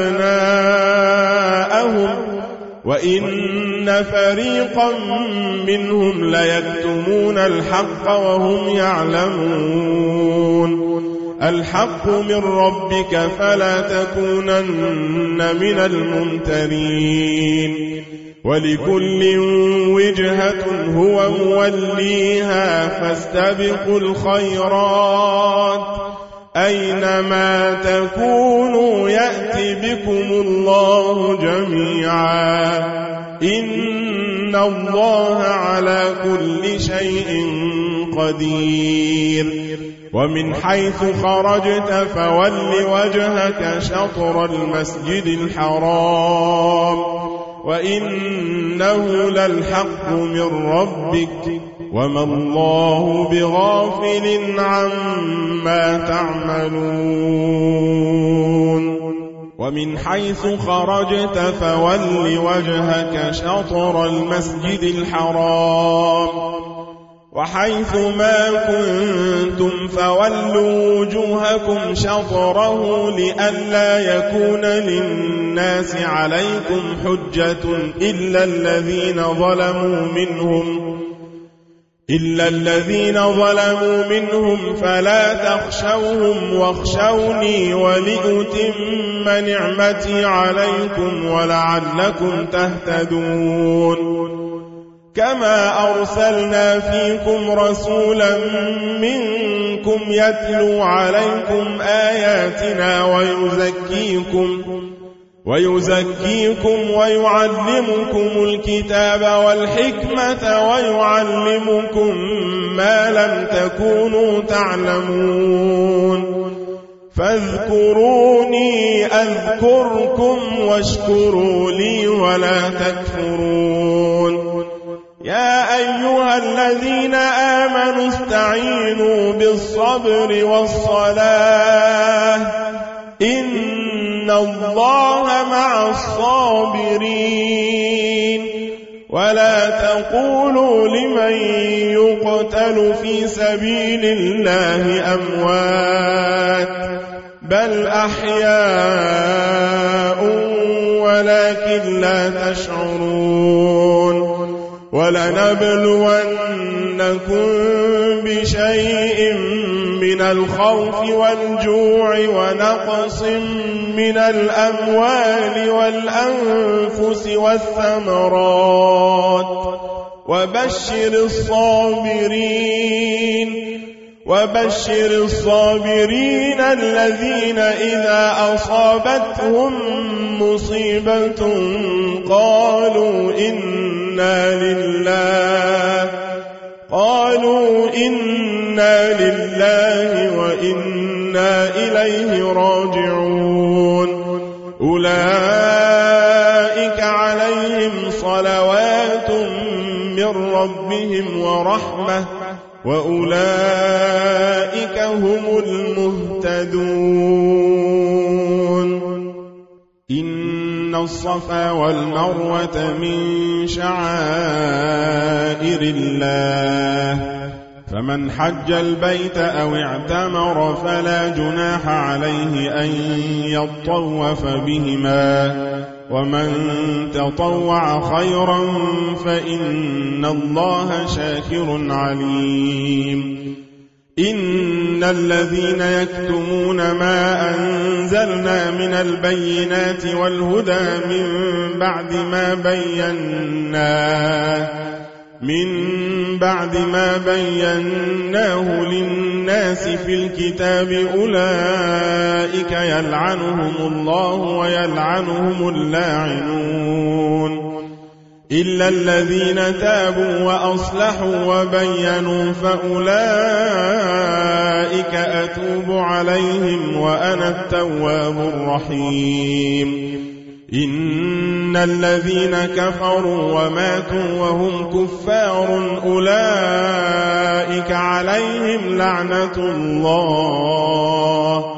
أبناءهم وإن فريقا منهم ليكتمون الحق وهم يعلمون. الحق من ربك فلا تكونن من الممترين. ولكل وجهة هو موليها فاستبقوا الخيرات أينما تكونوا يأتي بكم الله جميعا إن الله على كل شيء قدير. ومن حيث خرجت فول وجهك شطر المسجد الحرام وإنه للحق من ربك وما الله بغافل عما تعملون. ومن حيث خرجت فول وجهك شطر المسجد الحرام وحيث ما كنتم فولوا وجوهكم شطره لئلا يكون للناس عليكم حجة إلا الذين ظلموا منهم إلا الذين ظلموا منهم فلا تخشوهم واخشوني ولأتم نعمتي عليكم ولعلكم تهتدون. كما أرسلنا فيكم رسولا منكم يتلو عليكم آياتنا ويزكيكم ويزكيكم ويعلمكم الكتاب والحكمة ويعلمكم ما لم تكونوا تعلمون. فاذكروني أذكركم واشكروا لي ولا تكفرون. يا أيها الذين آمنوا استعينوا بالصبر والصلاة إن إن الله مع الصابرين ولا تقولوا لمن يقتل في سبيل الله أموات بل أحياء ولكن لا تشعرون ولنبلونكم بشيء من الخوف والجوع ونقص من الأموال والأنفس والثمرات وبشر الصابرين وبشر الصابرين الذين إذا أصابتهم مصيبة قالوا إنا لله قالوا إنا لله وإنا إليه راجعون أولئك عليهم صلوات من ربهم ورحمة وأولئك هم المهتدون إن الصفا والمروة من شعائر الله فمن حج البيت أو اعتمر فلا جناح عليه أن يطوف بهما ومن تطوع خيرا فإن الله شاكر عليم إن الذين يكتمون ما أنزلنا من البينات والهدى من بعد ما بيناه من بعد ما بيناه للناس في الكتاب أولئك يلعنهم الله ويلعنهم اللاعنون إلا الذين تابوا وأصلحوا وبينوا فأولئك أتوب عليهم وأنا التواب الرحيم إن الذين كفروا وماتوا وهم كفار أولئك عليهم لعنة الله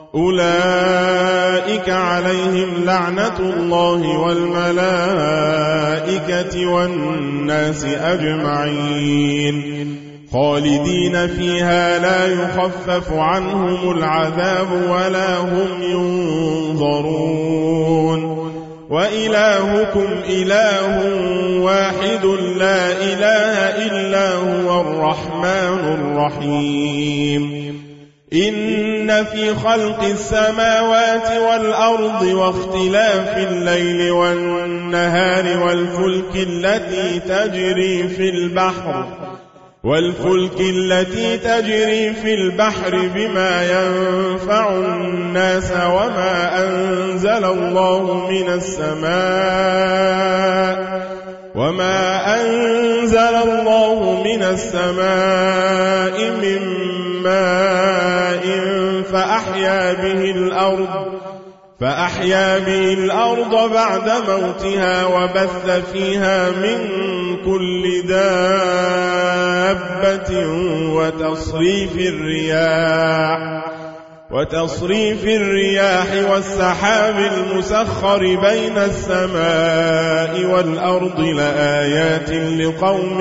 أولئك عليهم لعنة الله والملائكة والناس أجمعين خالدين فيها لا يخفف عنهم العذاب ولا هم ينظرون وإلهكم إله واحد لا إله إلا هو الرحمن الرحيم إن في خلق السماوات والأرض واختلاف الليل والنهار والفلك التي تجري في البحر والفلك التي تجري في البحر بما ينفع الناس وما أنزل الله من السماء وما أنزل الله من السماء من ماء فأحيا به الأرض فأحيا به الأرض بعد موتها وبث فيها من كل دابة وتصريف الرياح وتصريف الرياح والسحاب المسخر بين السماء والأرض لآيات لقوم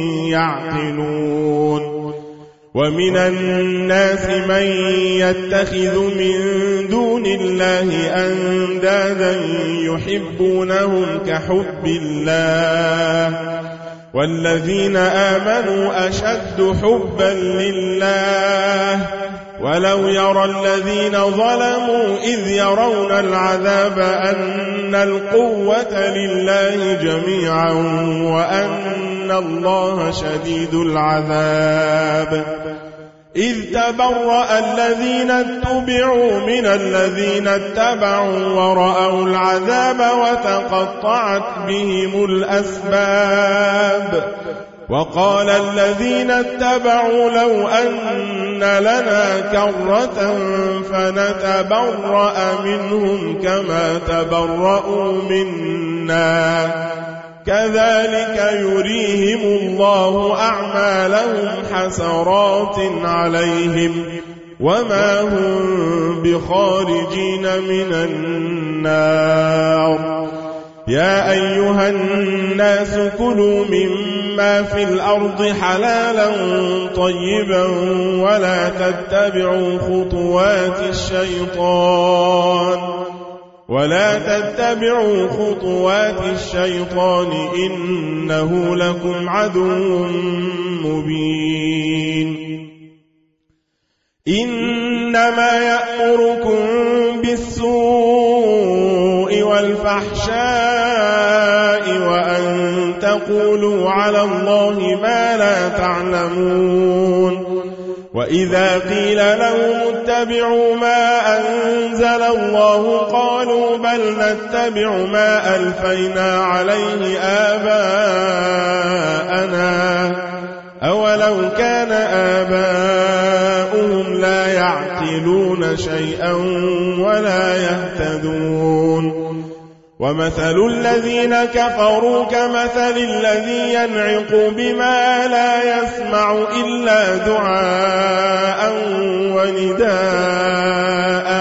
يعقلون ومن الناس من يتخذ من دون الله أندادا يحبونهم كحب الله والذين آمنوا أشد حبا لله ولو يرى الذين ظلموا إذ يرون العذاب أن القوة لله جميعا وأن الله شديد العذاب إذ تبرأ الذين اتبعوا من الذين اتبعوا ورأوا العذاب وتقطعت بهم الأسباب وقال الذين اتبعوا لو أن لنا كرة فنتبرأ منهم كما تبرأوا منا كذلك يريهم الله أعمالهم حسرات عليهم وما هم بخارجين من النار. يا أيها الناس كلوا مما في الأرض حلالا طيبا ولا تتبعوا خطوات الشيطان ولا تتبعوا خطوات الشيطان إنه لكم عدو مبين. إنما يأمركم بالسوء والفحشاء وأن تقولوا على الله ما لا تعلمون. وإذا قيل لهم اتبعوا ما أنزل الله قالوا بل نتبع ما ألفينا عليه آباءنا أولو كان آباؤهم لا يعقلون شيئا ولا يهتدون. ومثل الذين كفروا كمثل الذي ينعق بما لا يسمع إلا دعاء ونداء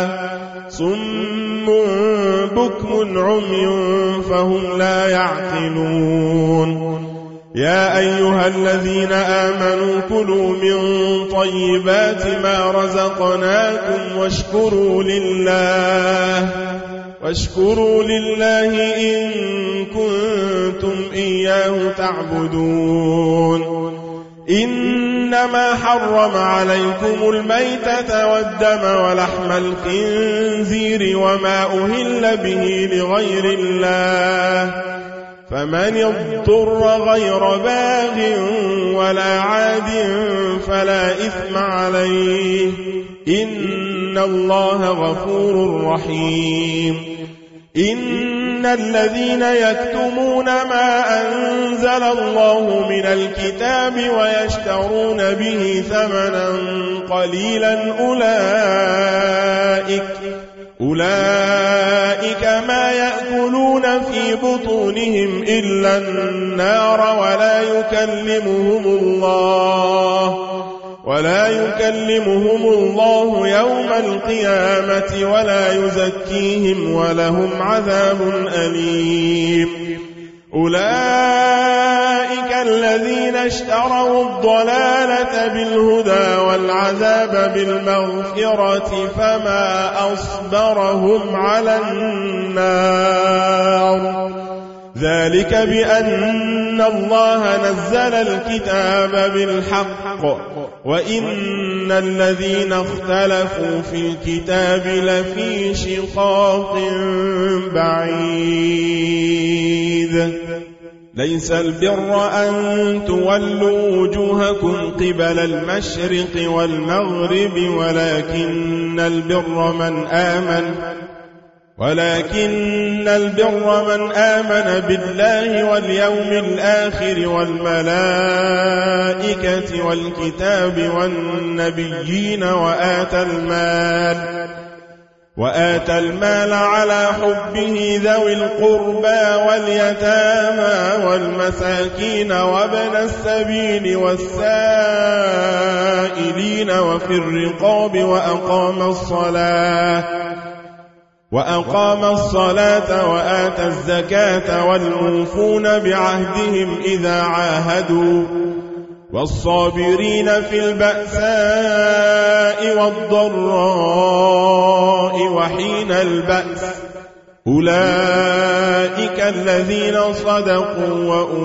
صم بكم عمي فهم لا يعقلون. يا أيها الذين آمنوا كلوا من طيبات ما رزقناكم واشكروا لله واشكروا لله إن كنتم إياه تعبدون. إنما حرم عليكم الميتة والدم ولحم الخنزير وما أهل به لغير الله فمن اضطر غير باغ ولا عاد فلا إثم عليه إن الله غفور رحيم. إن الذين يكتمون ما أنزل الله من الكتاب ويشترون به ثمنا قليلا أولئك أولئك ما يأكلون في بطونهم إلا النار ولا يكلمهم الله ولا يكلمهم الله يوم القيامة ولا يزكيهم ولهم عذاب أليم. أولئك الذين اشتروا الضلالة بالهدى والعذاب بالمغفرة فما أصبرهم على النار. ذلك بأن الله نزل الكتاب بالحق وإن الذين اختلفوا في الكتاب لفي شقاق بعيد. ليس البر أن تولوا وجوهكم قبل المشرق والمغرب ولكن البر من آمن ولكن البر من آمن بالله واليوم الآخر والملائكة والكتاب والنبيين وآتى المال وآتى المال على حبه ذوي القربى واليتامى والمساكين وابن السبيل والسائلين وفي الرقاب وأقام الصلاة وأقام الصلاة وآتى الزكاة والموفون بعهدهم إذا عاهدوا والصابرين في البأساء والضراء وحين البأس أولئك الذين صدقوا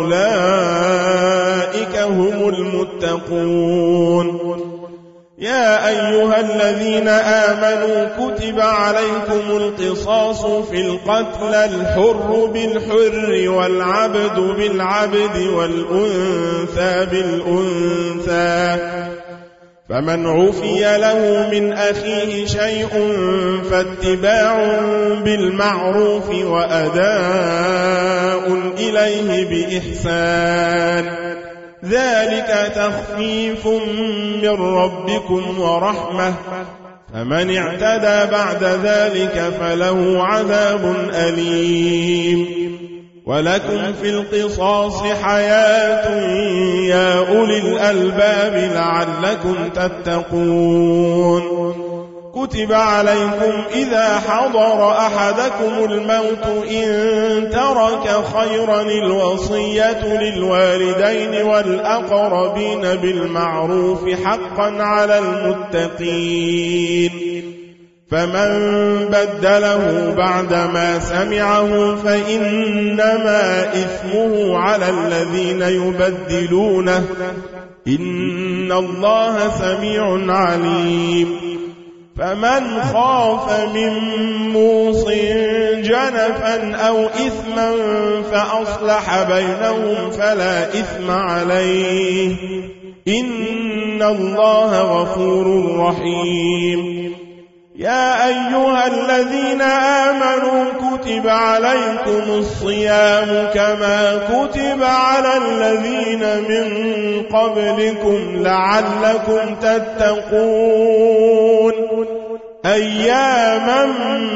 وأولئك هم المتقون. يا أيها الذين آمنوا كتب عليكم القصاص في القتل الحر بالحر والعبد بالعبد والأنثى بالأنثى فمن عفي له من أخيه شيء فاتباع بالمعروف وأداء إليه بإحسان ذلك تخفيف من ربكم ورحمة فمن اعتدى بعد ذلك فله عذاب أليم. ولكم في القصاص حياة يا أولي الألباب لعلكم تتقون. كتب عليكم إذا حضر أحدكم الموت إن ترك خيرا الوصية للوالدين والأقربين بالمعروف حقا على المتقين، فمن بدله بعدما سمعه فإنما إثمه على الذين يبدلونه، إن الله سميع عليم. فمن خاف من موص جنفا أو إثما فأصلح بينهم فلا إثم عليه، إن الله غفور رحيم. يا أيها الذين آمنوا كتب عليكم الصيام كما كتب على الذين من قبلكم لعلكم تتقون، أياما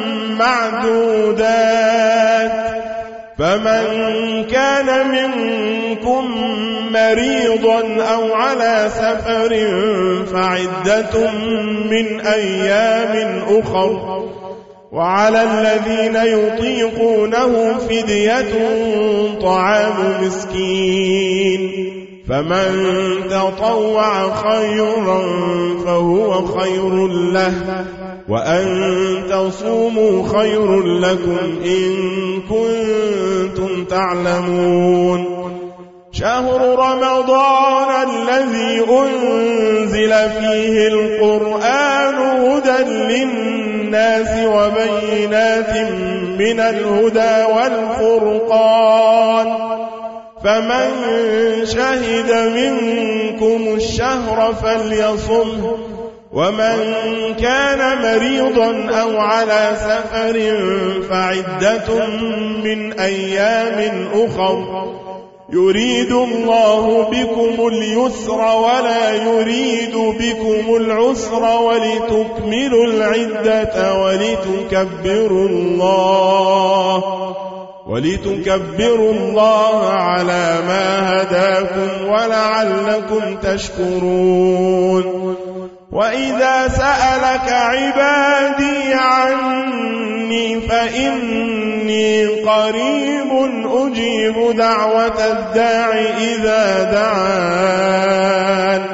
معدودات. فمن كان منكم مريضا أو على سفر فعدة من أيام أخر، وعلى الذين يطيقونه فدية طعام مسكين، فمن تطوع خيرا فهو خير له، وأن تصوموا خير لكم إن كنتم تعلمون. شهر رمضان الذي أنزل فيه القرآن هدى للناس وبينات من الهدى والفرقان، فمن شهد منكم الشهر فليصمه، ومن كان مريضا أو على سفر فعدة من أيام أخر، يريد الله بكم اليسر ولا يريد بكم العسر ولتكملوا العدة ولتكبروا الله ولتكبروا الله على ما هداكم ولعلكم تشكرون. وإذا سألك عبادي عني فإني قريب أجيب دعوة الداع إذا دعان،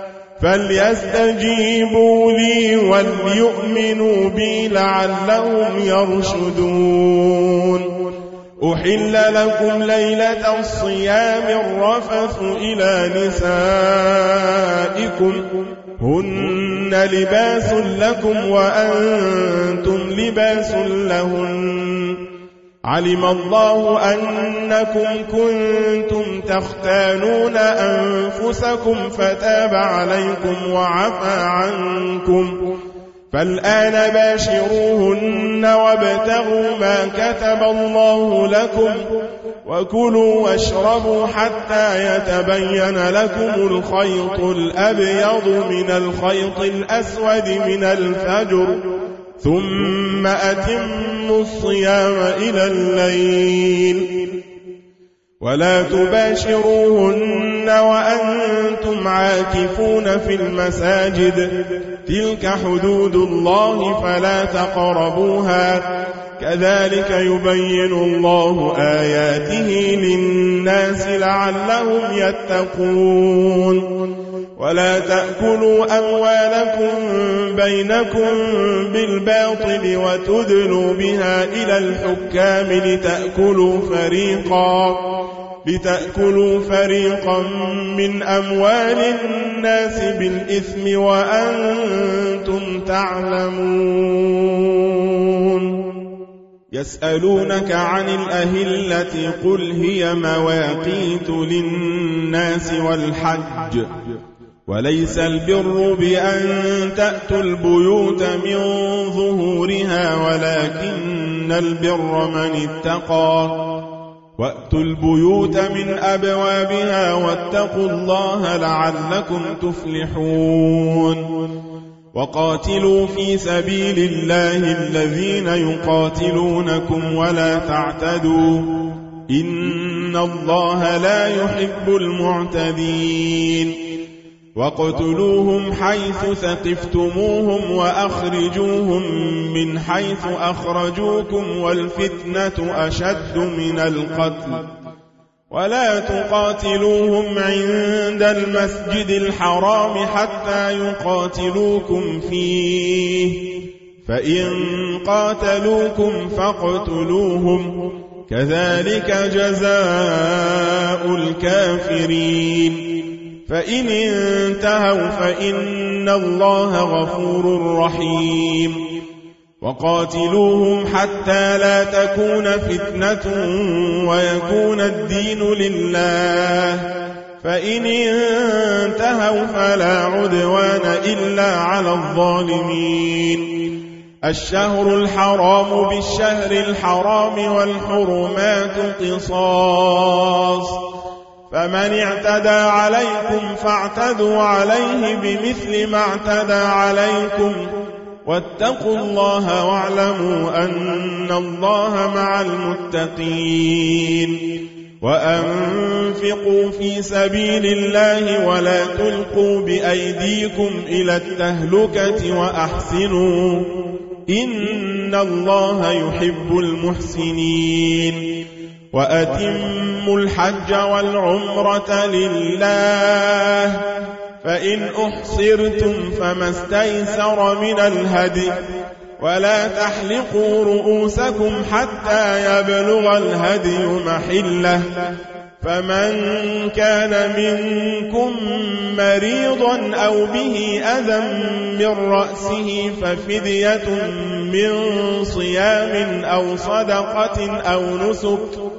فليستجيبوا لي وليؤمنوا بي لعلهم يرشدون. أحل لكم ليلة الصيام الرفث إلى نسائكم، هن لباس لكم وأنتم لباس لهن، علم الله أنكم كنتم تختانون أنفسكم فتاب عليكم وعفى عنكم، فالآن باشروهن وابتغوا ما كتب الله لكم، وكلوا واشربوا حتى يتبين لكم الخيط الأبيض من الخيط الأسود من الفجر، ثم أتموا الصيام إلى الليل، ولا تباشروهن وأنتم عاكفون في المساجد، تلك حدود الله فلا تقربوها، كذلك يبين الله آياته للناس لعلهم يتقون. ولا تأكلوا أموالكم بينكم بالباطل وتدلوا بها إلى الحكام لتأكلوا فريقا لتأكلوا فريقا من أموال الناس بالإثم وأنتم تعلمون. يسألونك عن الأهلة قل هي مواقيت للناس والحج، وليس البر بأن تأتوا البيوت من ظهورها ولكن البر من اتقى، وأتوا البيوت من أبوابها واتقوا الله لعلكم تفلحون. وقاتلوا في سبيل الله الذين يقاتلونكم ولا تعتدوا إن الله لا يحب المعتدين واقتلوهم حيث ثقفتموهم وأخرجوهم من حيث أخرجوكم والفتنة أشد من القتل ولا تقاتلوهم عند المسجد الحرام حتى يقاتلوكم فيه فإن قاتلوكم فاقتلوهم كذلك جزاء الكافرين فإن انتهوا فإن الله غفور رحيم وقاتلوهم حتى لا تكون فتنة ويكون الدين لله فإن انتهوا فلا عدوان إلا على الظالمين الشهر الحرام بالشهر الحرام والحرمات قصاص فمن اعتدى عليكم فاعتدوا عليه بمثل ما اعتدى عليكم واتقوا الله واعلموا أن الله مع المتقين وأنفقوا في سبيل الله ولا تلقوا بأيديكم إلى التهلكة وأحسنوا إن الله يحب المحسنين وأتموا الحج والعمرة لله فإن أحصرتم فما استيسر من الهدي ولا تحلقوا رؤوسكم حتى يبلغ الهدي محله فمن كان منكم مريضا أو به أذى من رأسه ففدية من صيام أو صدقة أو نسك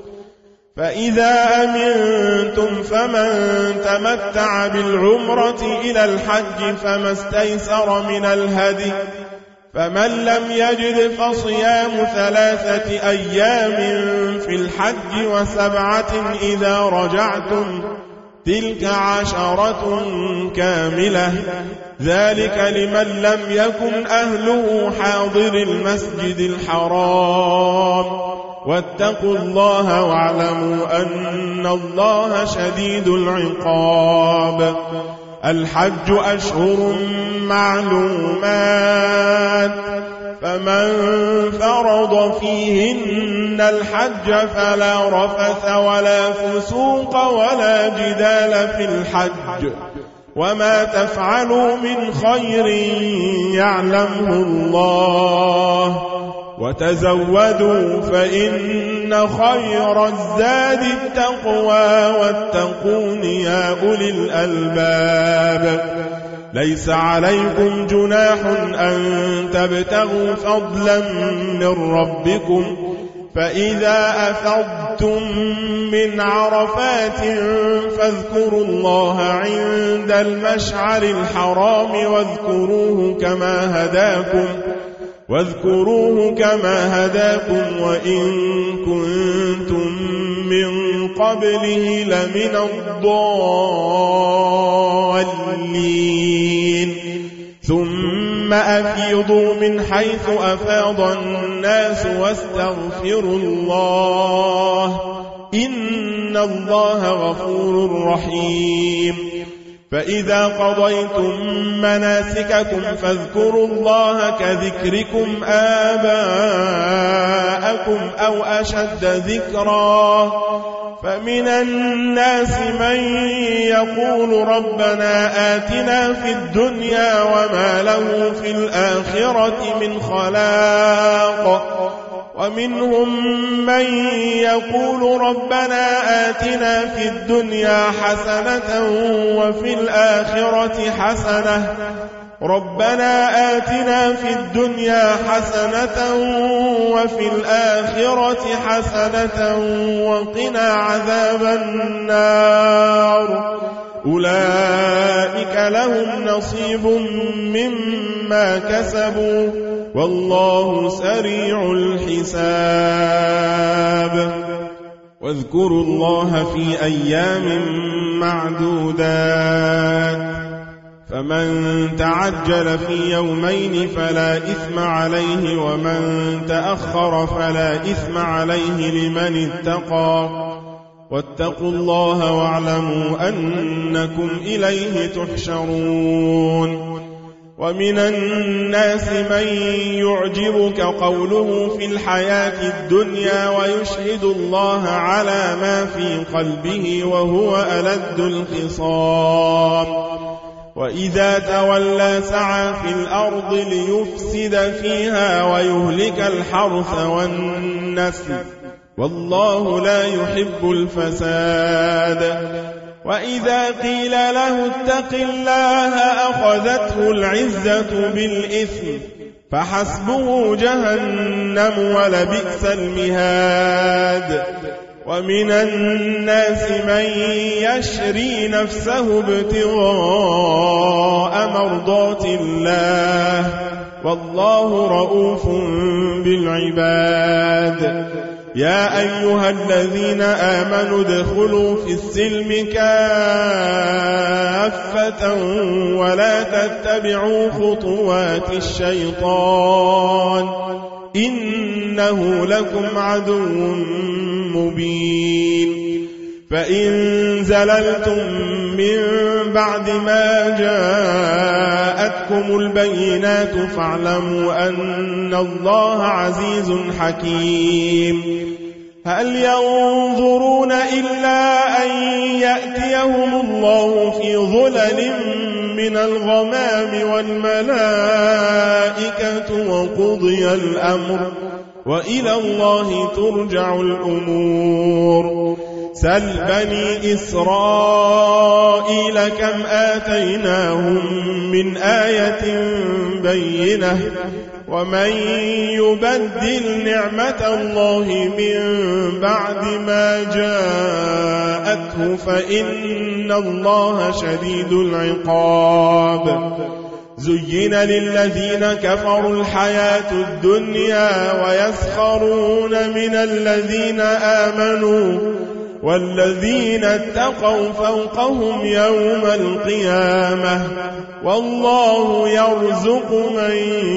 فإذا أمنتم فمن تمتع بالعمرة إلى الحج فما استيسر من الهدي فمن لم يجد فصيام ثلاثة أيام في الحج وسبعة إذا رجعتم تلك عشرة كاملة ذلك لمن لم يكن أهله حاضر المسجد الحرام واتقوا الله واعلموا أن الله شديد العقاب الحج أشهر معلومات فمن فرض فيهن الحج فلا رفث ولا فسوق ولا جدال في الحج وما تفعلوا من خير يعلمه الله وتزودوا فإن خير الزاد التقوى واتقون يا أولي الألباب ليس عليكم جناح أن تبتغوا فضلا من ربكم فإذا أفضتم من عرفات فاذكروا الله عند المشعر الحرام واذكروه كما هداكم واذكروه كما هداكم وإن كنتم من قبله لمن الضالين ثم أفيضوا من حيث أفاض الناس واستغفروا الله إن الله غفور رحيم فإذا قضيتم مناسككم فاذكروا الله كذكركم آباءكم أو أشد ذكرا فمن الناس من يقول ربنا آتنا في الدنيا وما له في الآخرة من خلاق ومنهم من يقول ربنا آتنا في الدنيا حسنة وفي الآخرة حسنة ربنا آتنا في الدنيا حسنة وفي الآخرة حسنة وقنا عذاب النار أولئك لهم نصيب مما كسبوا والله سريع الحساب واذكروا الله في أيام معدودات فمن تعجل في يومين فلا إثم عليه ومن تأخر فلا إثم عليه لمن اتقى واتقوا الله واعلموا أنكم إليه تحشرون ومن الناس من يعجبك قوله في الحياة الدنيا ويشهد الله على ما في قلبه وهو ألد الخصام وإذا تولى سعى في الأرض ليفسد فيها ويهلك الحرث والنسل والله لا يحب الفساد وإذا قيل له اتق الله أخذته العزة بالإثم فحسبه جهنم ولبئس المهاد ومن الناس من يشري نفسه ابتغاء مرضات الله والله رؤوف بالعباد يا أيها الذين آمنوا ادخلوا في السلم كافة ولا تتبعوا خطوات الشيطان إنه لكم عدو مبين فإن زللتم من بعد ما جاءتكم البينات فاعلموا أن الله عزيز حكيم هل ينظرون إلا أن يأتيهم الله في ظلل من الغمام والملائكة وقضي الأمر وإلى الله ترجع الأمور سل بني إسرائيل كم آتيناهم من آية بينة ومن يبدل نعمة الله من بعد ما جاءته فإن الله شديد العقاب زين للذين كفروا الحياة الدنيا ويسخرون من الذين آمنوا والذين اتقوا فوقهم يوم القيامة والله يرزق من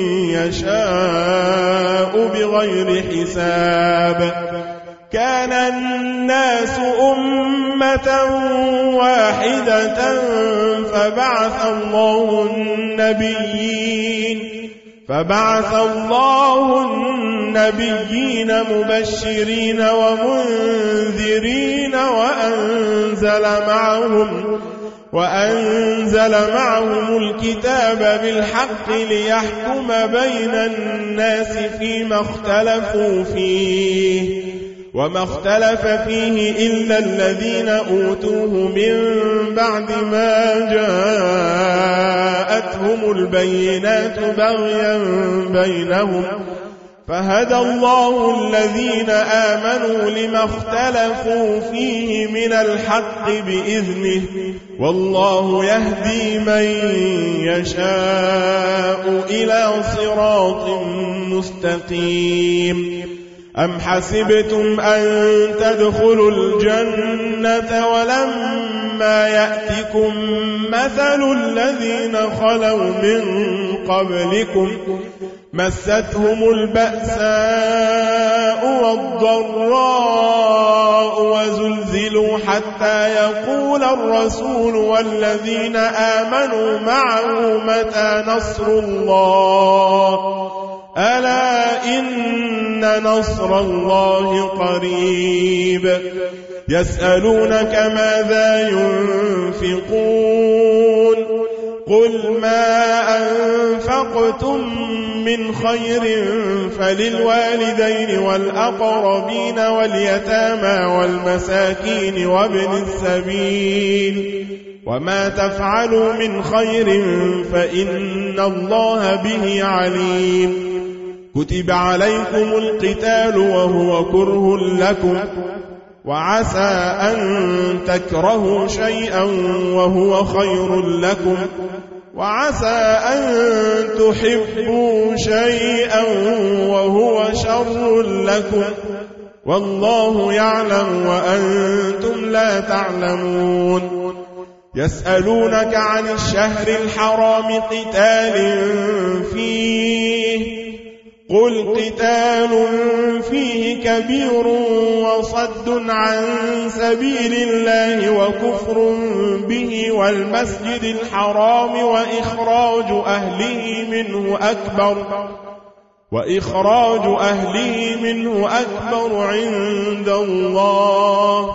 يشاء بغير حساب كان الناس أمة واحدة فبعث الله النبيين فبعث الله النبيين مبشرين ومنذرين وأنزل معهم وأنزل معهم الكتاب بالحق ليحكم بين الناس فيما اختلفوا فيه وما اختلف فيه إلا الذين أوتوه من بعد ما جاءتهم البينات بغيا بينهم فهدى الله الذين آمنوا لما اختلفوا فيه من الحق بإذنه والله يهدي من يشاء إلى صراط مستقيم أم حسبتم أن تدخلوا الجنة ولما يأتكم مثل الذين خلوا من قبلكم مستهم البأساء والضراء وزلزلوا حتى يقول الرسول والذين آمنوا معه متى نصر الله ألا إن نصر الله قريب يسألونك ماذا ينفقون قل ما أنفقتم من خير فللوالدين والأقربين واليتامى والمساكين وابن السبيل وما تفعلوا من خير فإن الله به عليم كتب عليكم القتال وهو كره لكم وعسى أن تكرهوا شيئا وهو خير لكم وعسى أن تحبوا شيئا وهو شر لكم والله يعلم وأنتم لا تعلمون يسألونك عن الشهر الحرام قتال فيه قل قتال فيه كبير وصد عن سبيل الله وكفر به والمسجد الحرام وإخراج أهله منه أكبر وإخراج أهله منه أكبر عند الله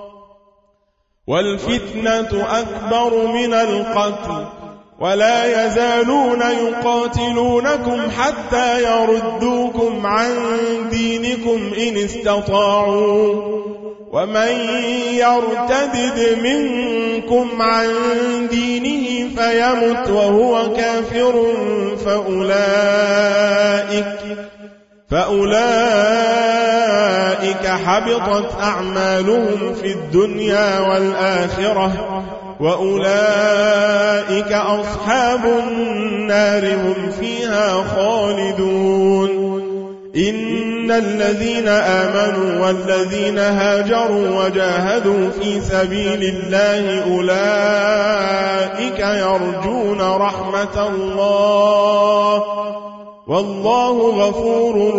والفتنة أكبر من القتل ولا يزالون يقاتلونكم حتى يردوكم عن دينكم إن استطاعوا ومن يرتدد منكم عن دينه فيمت وهو كافر فأولئك فأولئك حبطت أعمالهم في الدنيا والآخرة وأولئك أصحاب النار هم فيها خالدون إن الذين آمنوا والذين هاجروا وجاهدوا في سبيل الله أولئك يرجون رحمة الله والله غفور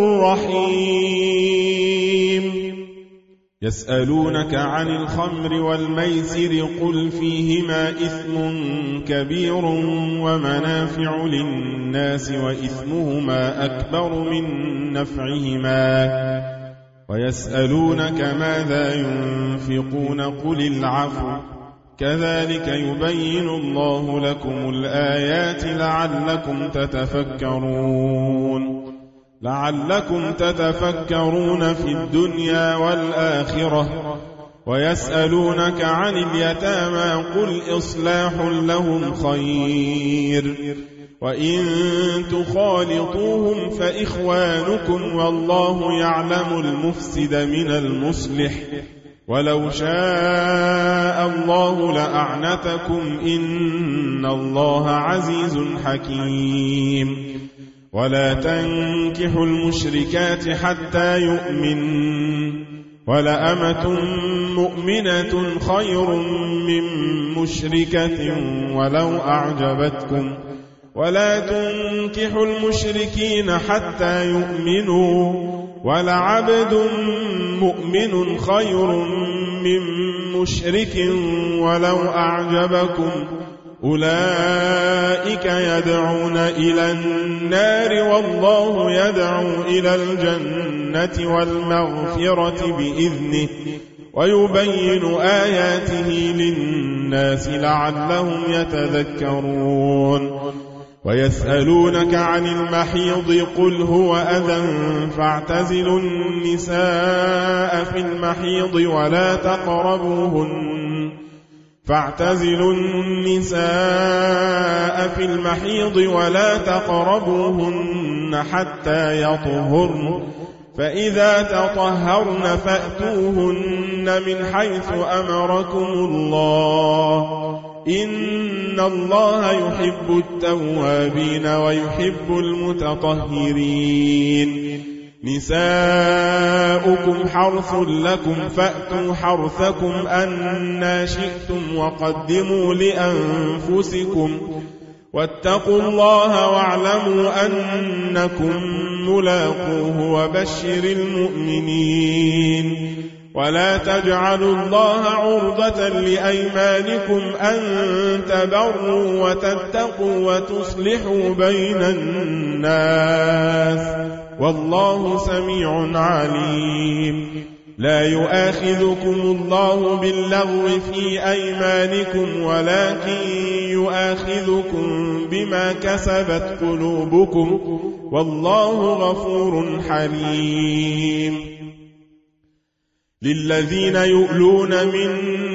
رحيم يسألونك عن الخمر والميسر قل فيهما إثم كبير ومنافع للناس وإثمهما أكبر من نفعهما ويسألونك ماذا ينفقون قل العفو كذلك يبين الله لكم الآيات لعلكم تتفكرون لعلكم تتفكرون في الدنيا والآخرة ويسألونك عن اليتامى قل إصلاح لهم خير وإن تخالطوهم فإخوانكم والله يعلم المفسد من المصلح ولو شاء الله لأعنتكم إن الله عزيز حكيم ولا تنكحوا المشركات حتى يؤمنوا ولأمة مؤمنة خير من مشركة ولو أعجبتكم ولا تنكحوا المشركين حتى يؤمنوا ولعبد مؤمن خير من مشرك ولو أعجبكم أولئك يدعون إلى النار والله يدعو إلى الجنة والمغفرة بإذنه ويبين آياته للناس لعلهم يتذكرون ويسألونك عن المحيض قل هو أذى فاعتزلوا النساء في المحيض ولا تقربوهن فاعتزلوا النساء في المحيض ولا تقربوهن حتى يطهرن فإذا تطهرن فأتوهن من حيث أمركم الله إن الله يحب التوابين ويحب المتطهرين نساؤكم حرث لكم فأتوا حرثكم أنى شئتم وقدموا لأنفسكم واتقوا الله واعلموا أنكم ملاقوه وبشر المؤمنين ولا تجعلوا الله عرضة لأيمانكم أن تبروا وتتقوا وتصلحوا بين الناس والله سميع عليم لا يؤاخذكم الله باللغو في أيمانكم ولكن يؤاخذكم بما كسبت قلوبكم والله غفور حليم للذين يؤلون من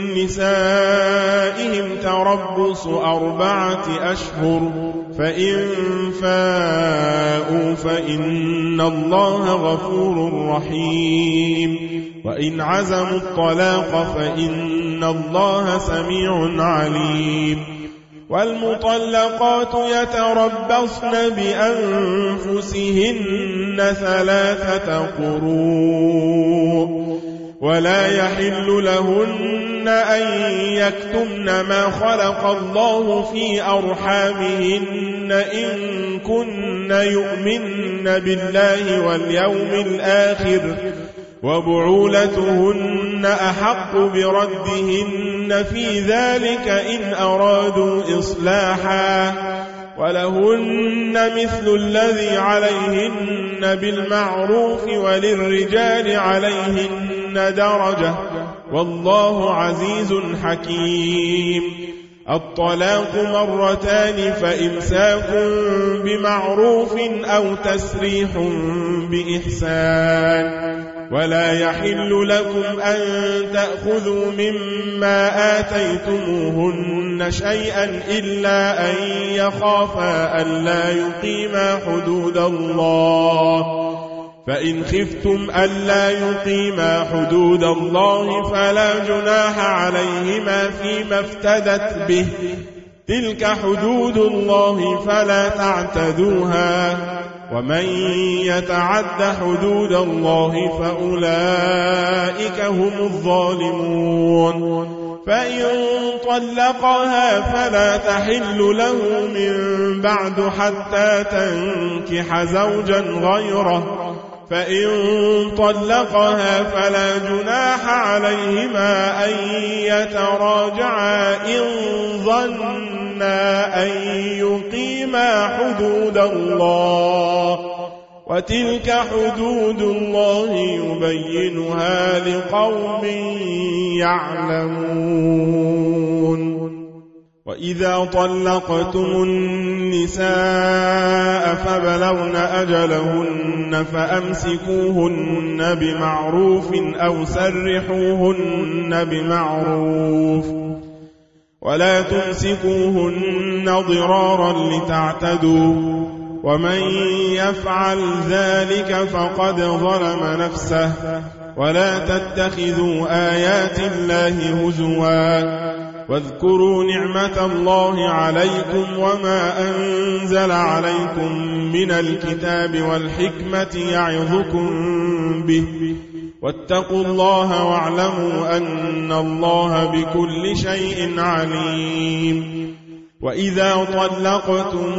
نسائهم تربص أربعة أشهر فإن فاءوا فإن الله غفور رحيم وإن عزموا الطلاق فإن الله سميع عليم والمطلقات يتربصن بأنفسهن ثلاثة قروء ولا يحل لهن أن يكتمن ما خلق الله في أرحامهن إن كن يؤمن بالله واليوم الآخر وبعولتهن أحق بردهن في ذلك إن أرادوا إصلاحا ولهن مثل الذي عليهن بالمعروف وللرجال عليهن درجة والله عزيز حكيم. الطلاق مرتان فإمساك بمعروف أو تسريح بإحسان ولا يحل لكم أن تأخذوا مما آتيتموهن شيئا إلا أن يخافا ألا يقيما حدود الله فإن خفتم ألا يقيما حدود الله فلا جناح عليهما فيما افتدت به تلك حدود الله فلا تعتدوها ومن يتعد حدود الله فأولئك هم الظالمون. فإن طلقها فلا تحل له من بعد حتى تنكح زوجا غيره فإن طلقها فلا جناح عليهما أن يتراجعا إن ظنا أن يقيما حدود الله وتلك حدود الله يبينها لقوم يعلمون. وإذا طلقتم النساء فبلغن أجلهن فأمسكوهن بمعروف أو سرحوهن بمعروف ولا تمسكوهن ضرارا لتعتدوا ومن يفعل ذلك فقد ظلم نفسه ولا تتخذوا آيات الله هزوا واذكروا نعمة الله عليكم وما أنزل عليكم من الكتاب والحكمة يعظكم به واتقوا الله واعلموا أن الله بكل شيء عليم. وإذا طلقتم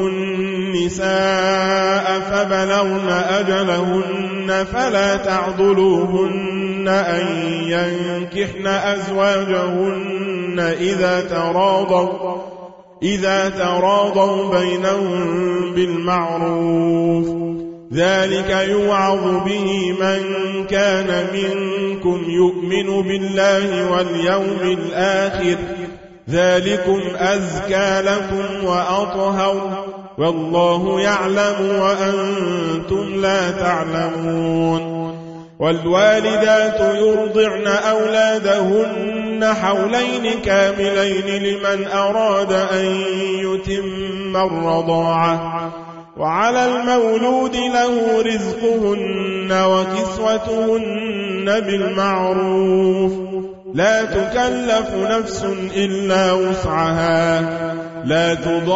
النساء فبلغن أجلهن فلا تعضلوهن أن ينكحن أزواجهن إذا تراضوا إذا تراضوا بينهم بالمعروف ذلك يوعظ به من كان منكم يؤمن بالله واليوم الآخر ذلكم أزكى لكم وأطهر والله يعلم وأنتم لا تعلمون. والوالدات يرضعن أولادهن حولين كاملين لمن أراد أن يتم الرضاعة وعلى المولود له رزقهن وكسوتهن بالمعروف لا تكلف نفس إلا وسعها لا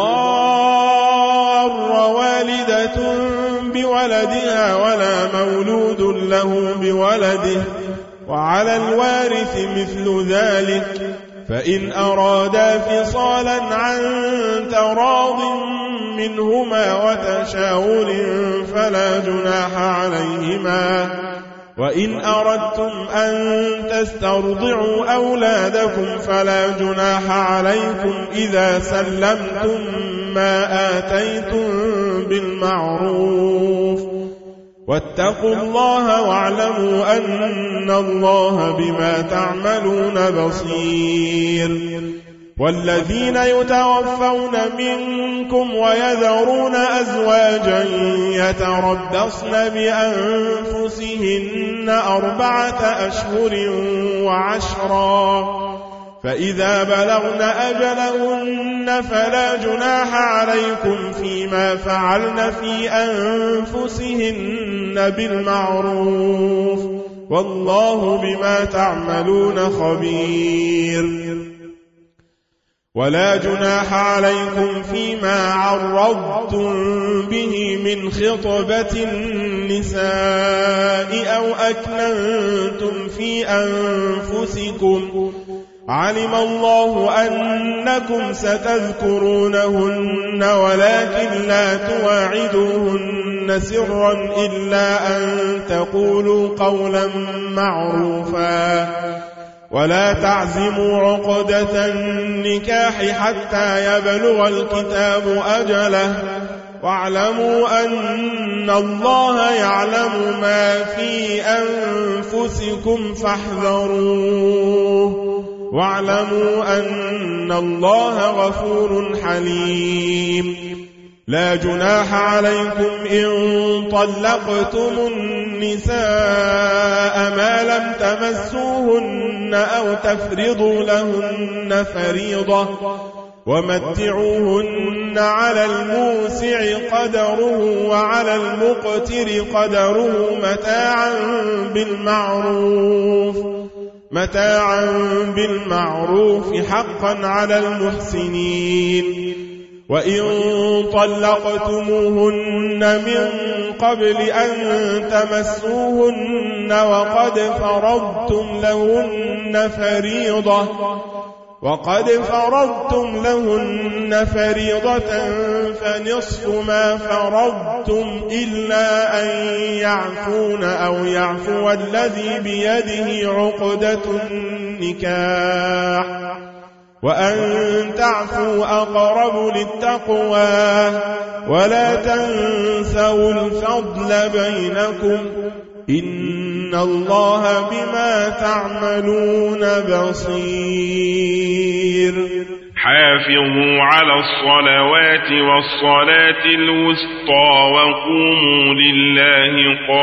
تضار والدة بولدها ولا مولود له بولده وعلى الوارث مثل ذلك فإن أرادا فصالا عن تراض منهما وتشاور فلا جناح عليهما. وإن أردتم أن تسترضعوا أولادكم فلا جناح عليكم إذا سلمتم ما آتيتم بالمعروف واتقوا الله واعلموا أن الله بما تعملون بصير. والذين يتوفون منكم ويذرون أزواجا يتربصن بأنفسهن أربعة أشهر وعشرا فإذا بلغن أجلهن فلا جناح عليكم فيما فعلن في أنفسهن بالمعروف والله بما تعملون خبير. ولا جناح عليكم فيما عرضتم به من خطبة النساء أو أكننتم في أنفسكم علم الله أنكم ستذكرونهن ولكن لا تواعدوهن سرا إلا أن تقولوا قولا معروفا ولا تعزموا عقدة النكاح حتى يبلغ الكتاب أجله واعلموا أن الله يعلم ما في أنفسكم فاحذروه واعلموا أن الله غفور حليم لا جناح عليكم إن طلقتم النساء ما لم تمسوهن أو تفرضوا لهن فريضة ومتعوهن على الموسع قدره وعلى المقتر قدره متاعا بالمعروف متاعا بالمعروف حقا على المحسنين وإن طلقتموهن من قبل أن تمسوهن وقد فرضتم لهن فريضة وقد فرضتم لهن فريضة فنصف ما فرضتم إلا أن يعفون أو يعفو الذي بيده عقدة النكاح وأن تعفوا أقرب للتقوى ولا تنسوا الفضل بينكم إن الله بما تعملون بصير حافظوا على الصلوات والصلاة الوسطى وقوموا لله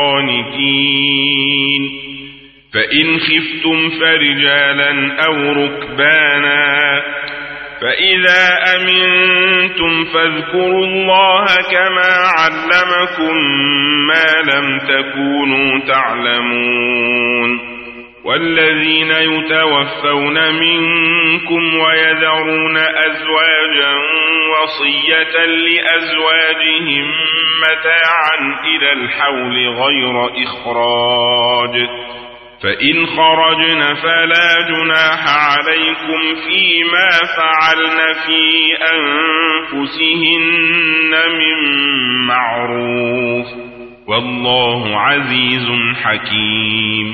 قانتين فإن خفتم فرجالا أو ركبانا فإذا أمنتم فاذكروا الله كما علمكم ما لم تكونوا تعلمون والذين يتوفون منكم ويذرون أزواجا وصية لأزواجهم متاعا إلى الحول غير إخراج فإن خرجن فلا جناح عليكم فيما فعلن في أنفسهن من معروف والله عزيز حكيم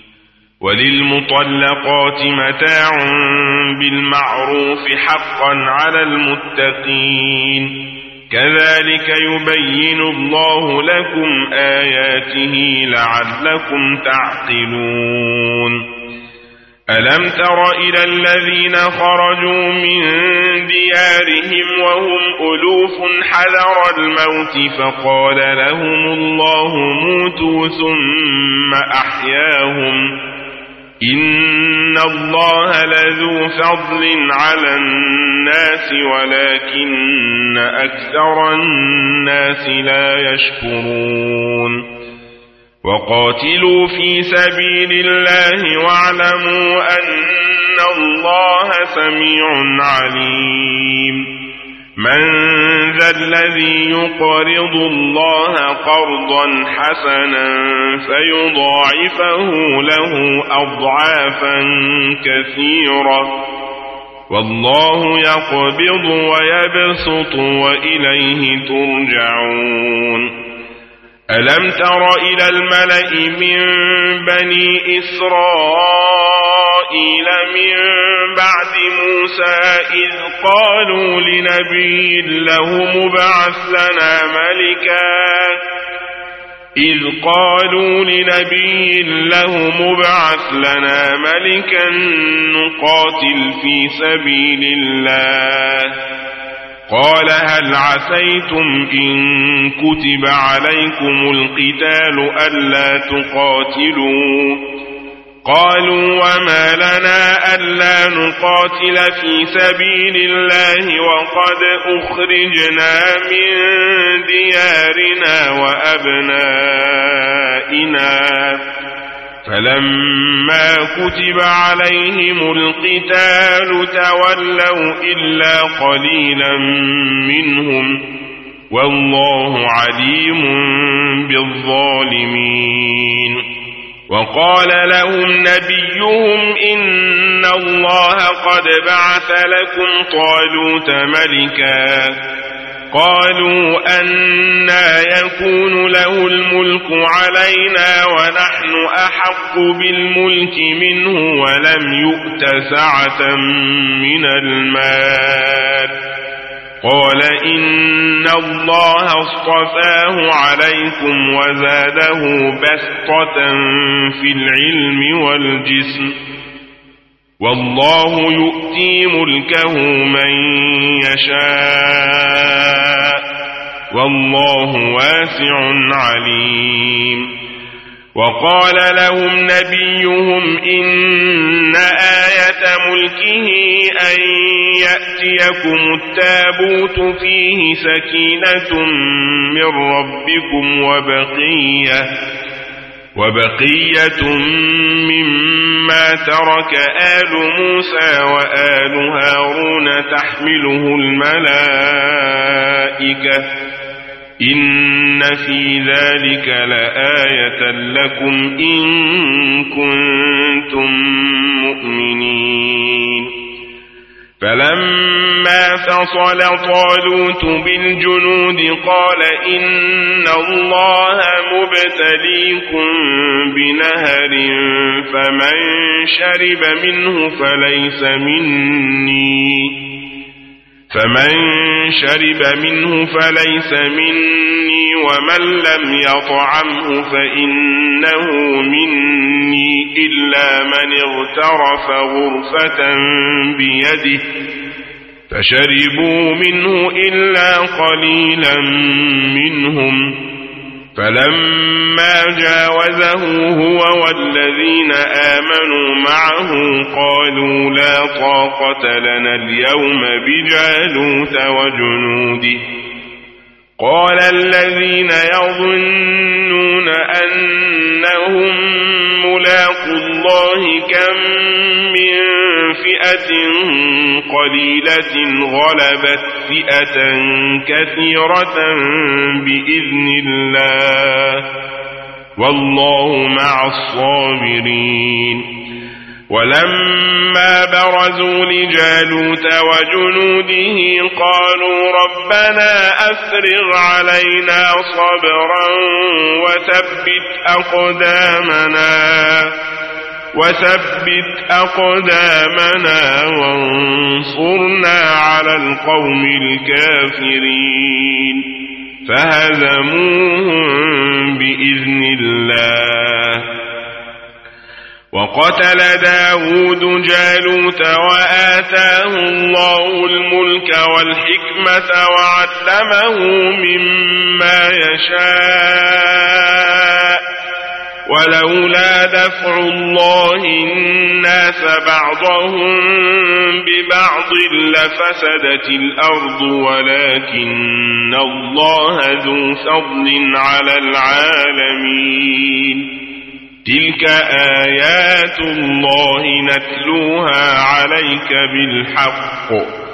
وللمطلقات متاع بالمعروف حقا على المتقين كذلك يبين الله لكم آياته لعلكم تعقلون ألم تر إلى الذين خرجوا من ديارهم وهم ألوف حذر الموت فقال لهم الله موتوا ثم أحياهم إن الله لذو فضل على الناس ولكن أكثر الناس لا يشكرون وقاتلوا في سبيل الله واعلموا أن الله سميع عليم من ذا الذي يقرض الله قرضا حسنا فيضاعفه له أضعافا كثيرة والله يقبض ويبسط وإليه ترجعون ألم تر إلى الملأ من بني إسرائيل من بعد موسى إذ قالوا لنبي له مبعث لنا ملكا إذ قالوا لنبي له مبعث لنا ملكا نقاتل في سبيل الله قال هل عسيتم إن كتب عليكم القتال ألا تقاتلوا قالوا وما لنا ألا نقاتل في سبيل الله وقد أخرجنا من ديارنا وأبنائنا فلما كتب عليهم القتال تولوا إلا قليلا منهم والله عليم بالظالمين وقال لهم نبيهم إن الله قد بعث لكم طالوت ملكا قالوا أنى يكون له الملك علينا ونحن أحق بالملك منه ولم يؤت سعة من المال قال إن الله اصطفاه عليكم وزاده بسطة في العلم والجسم والله يؤتي ملكه من يشاء والله واسع عليم وقال لهم نبيهم إن آية ملكه أن يأتيكم التابوت فيه سكينة من ربكم وبقية وبقية مما ترك آل موسى وآل هارون تحمله الملائكة إن في ذلك لآية لكم إن كنتم مؤمنين فلما فصل طالوت بالجنود قال إن الله مبتليكم بنهر فمن شرب منه فليس مني فمن شرب منه فليس مني ومن لم يطعمه فإنه مني إلا من اغترف غرفة بيده فشربوا منه إلا قليلا منهم فلما جاوزه هو والذين آمنوا معه قالوا لا طاقة لنا اليوم بجالوت وجنوده قال الذين يظنون أنهم ملاقو الله كم من فئة قليلة غلبت فئة كثيرة بإذن الله والله مع الصابرين ولما برزوا لجالوت وجنوده قالوا ربنا أفرغ علينا صبرا وثبت أقدامنا وثبت أقدامنا وانصرنا على القوم الكافرين فهزموهم بإذن الله وقتل داود جالوت وآتاه الله الملك والحكمة وعلمه مما يشاء ولولا دفع الله الناس بعضهم ببعض لفسدت الأرض ولكن الله ذو فضل على العالمين تلك آيات الله نتلوها عليك بالحق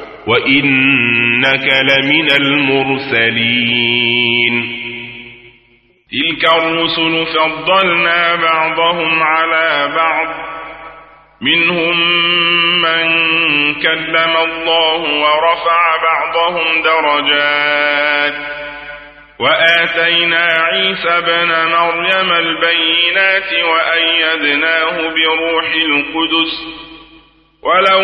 وإنك لمن المرسلين تلك الرسل فضلنا بعضهم على بعض منهم من كلم الله ورفع بعضهم درجات وآتينا عيسى بن مريم البينات وأيدناه بروح القدس ولو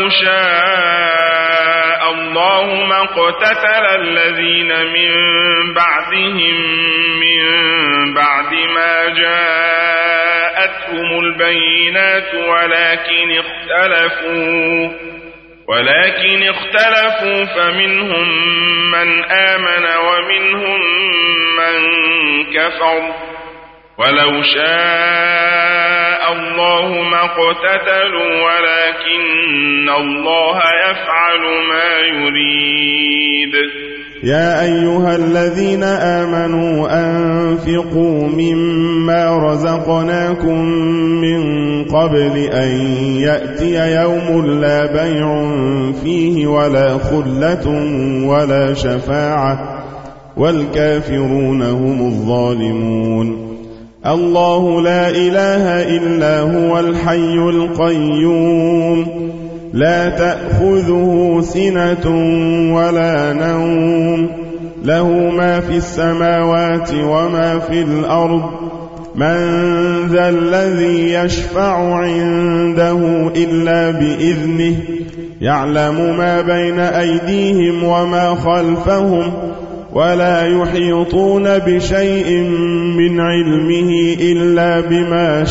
شاء الله ما اقتتل الذين من بعدهم من بعد ما جاءتهم البينات ولكن اختلفوا ولكن اختلفوا فمنهم من آمن ومنهم من كفر ولو شاء الله ما اقتتلوا ولكن الله يفعل ما يريد يا أيها الذين آمنوا أنفقوا مما رزقناكم من قبل أن يأتي يوم لا بيع فيه ولا خلة ولا شفاعة والكافرون هم الظالمون. الله لا إله إلا هو الحي القيوم لا تأخذه سنة ولا نوم له ما في السماوات وما في الأرض من ذا الذي يشفع عنده إلا بإذنه يعلم ما بين أيديهم وما خلفهم ولا يحيطون بشيء من علمه إلا بما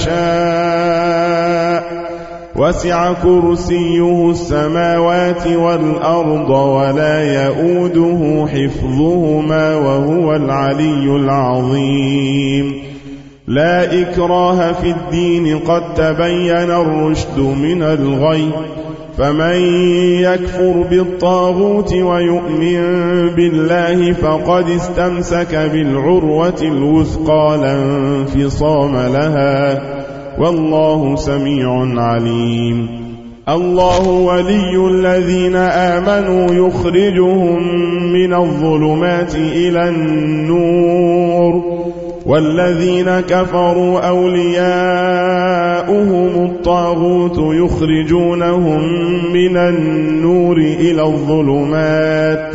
شاء وسع كرسيه السماوات والأرض ولا يؤوده حفظهما وهو العلي العظيم. لا إكراه في الدين قد تبين الرشد من الغي فمن يكفر بالطاغوت ويؤمن بالله فقد استمسك بالعروة الوثقى لا انفصام لها والله سميع عليم. الله ولي الذين آمنوا يخرجهم من الظلمات إلى النور والذين كفروا أولياؤهم الطاغوت يخرجونهم من النور إلى الظلمات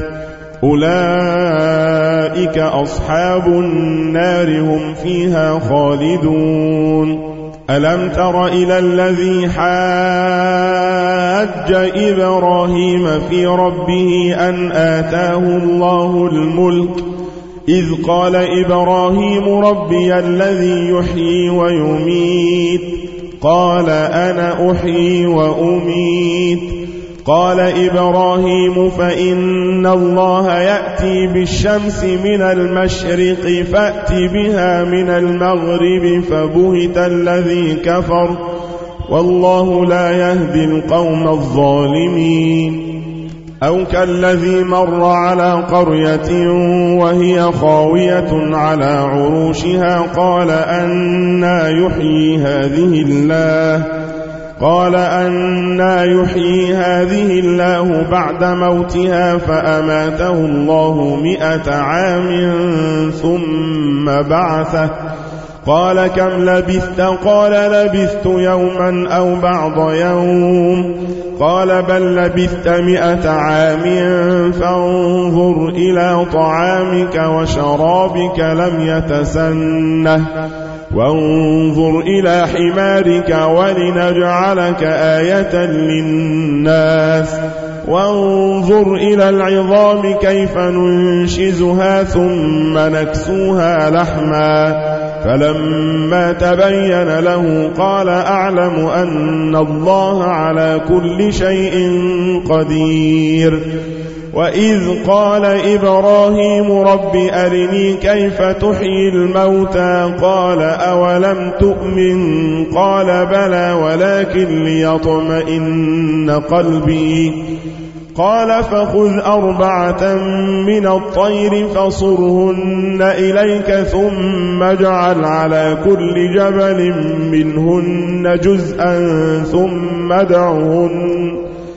أولئك أصحاب النار هم فيها خالدون. ألم تر إلى الذي حاج إبراهيم في ربه أن آتاه الله الملك إذ قال إبراهيم ربي الذي يحيي ويميت قال أنا أحيي وأميت قال إبراهيم فإن الله يأتي بالشمس من المشرق فأت بها من المغرب فبهت الذي كفر والله لا يهدي القوم الظالمين. أو كالذي مر على قرية وهي خاوية على عروشها قال أنى يحيي هذه الله قال أنى يحيي هذه الله بعد موتها فأماته الله مئة عام ثم بعثه قال كم لبثت قال لبثت يوما أو بعض يوم قال بل لبثت مئة عام فانظر إلى طعامك وشرابك لم يتسنه وانظر إلى حمارك ولنجعلك آية للناس وانظر إلى العظام كيف ننشزها ثم نكسوها لحما فلما تبين له قال أعلم أن الله على كل شيء قدير. وإذ قال إبراهيم رب أرني كيف تحيي الموتى قال أولم تؤمن قال بلى ولكن ليطمئن قلبي قال فخذ أربعة من الطير فصرهن إليك ثم اجعل على كل جبل منهن جزءا ثم ادعهن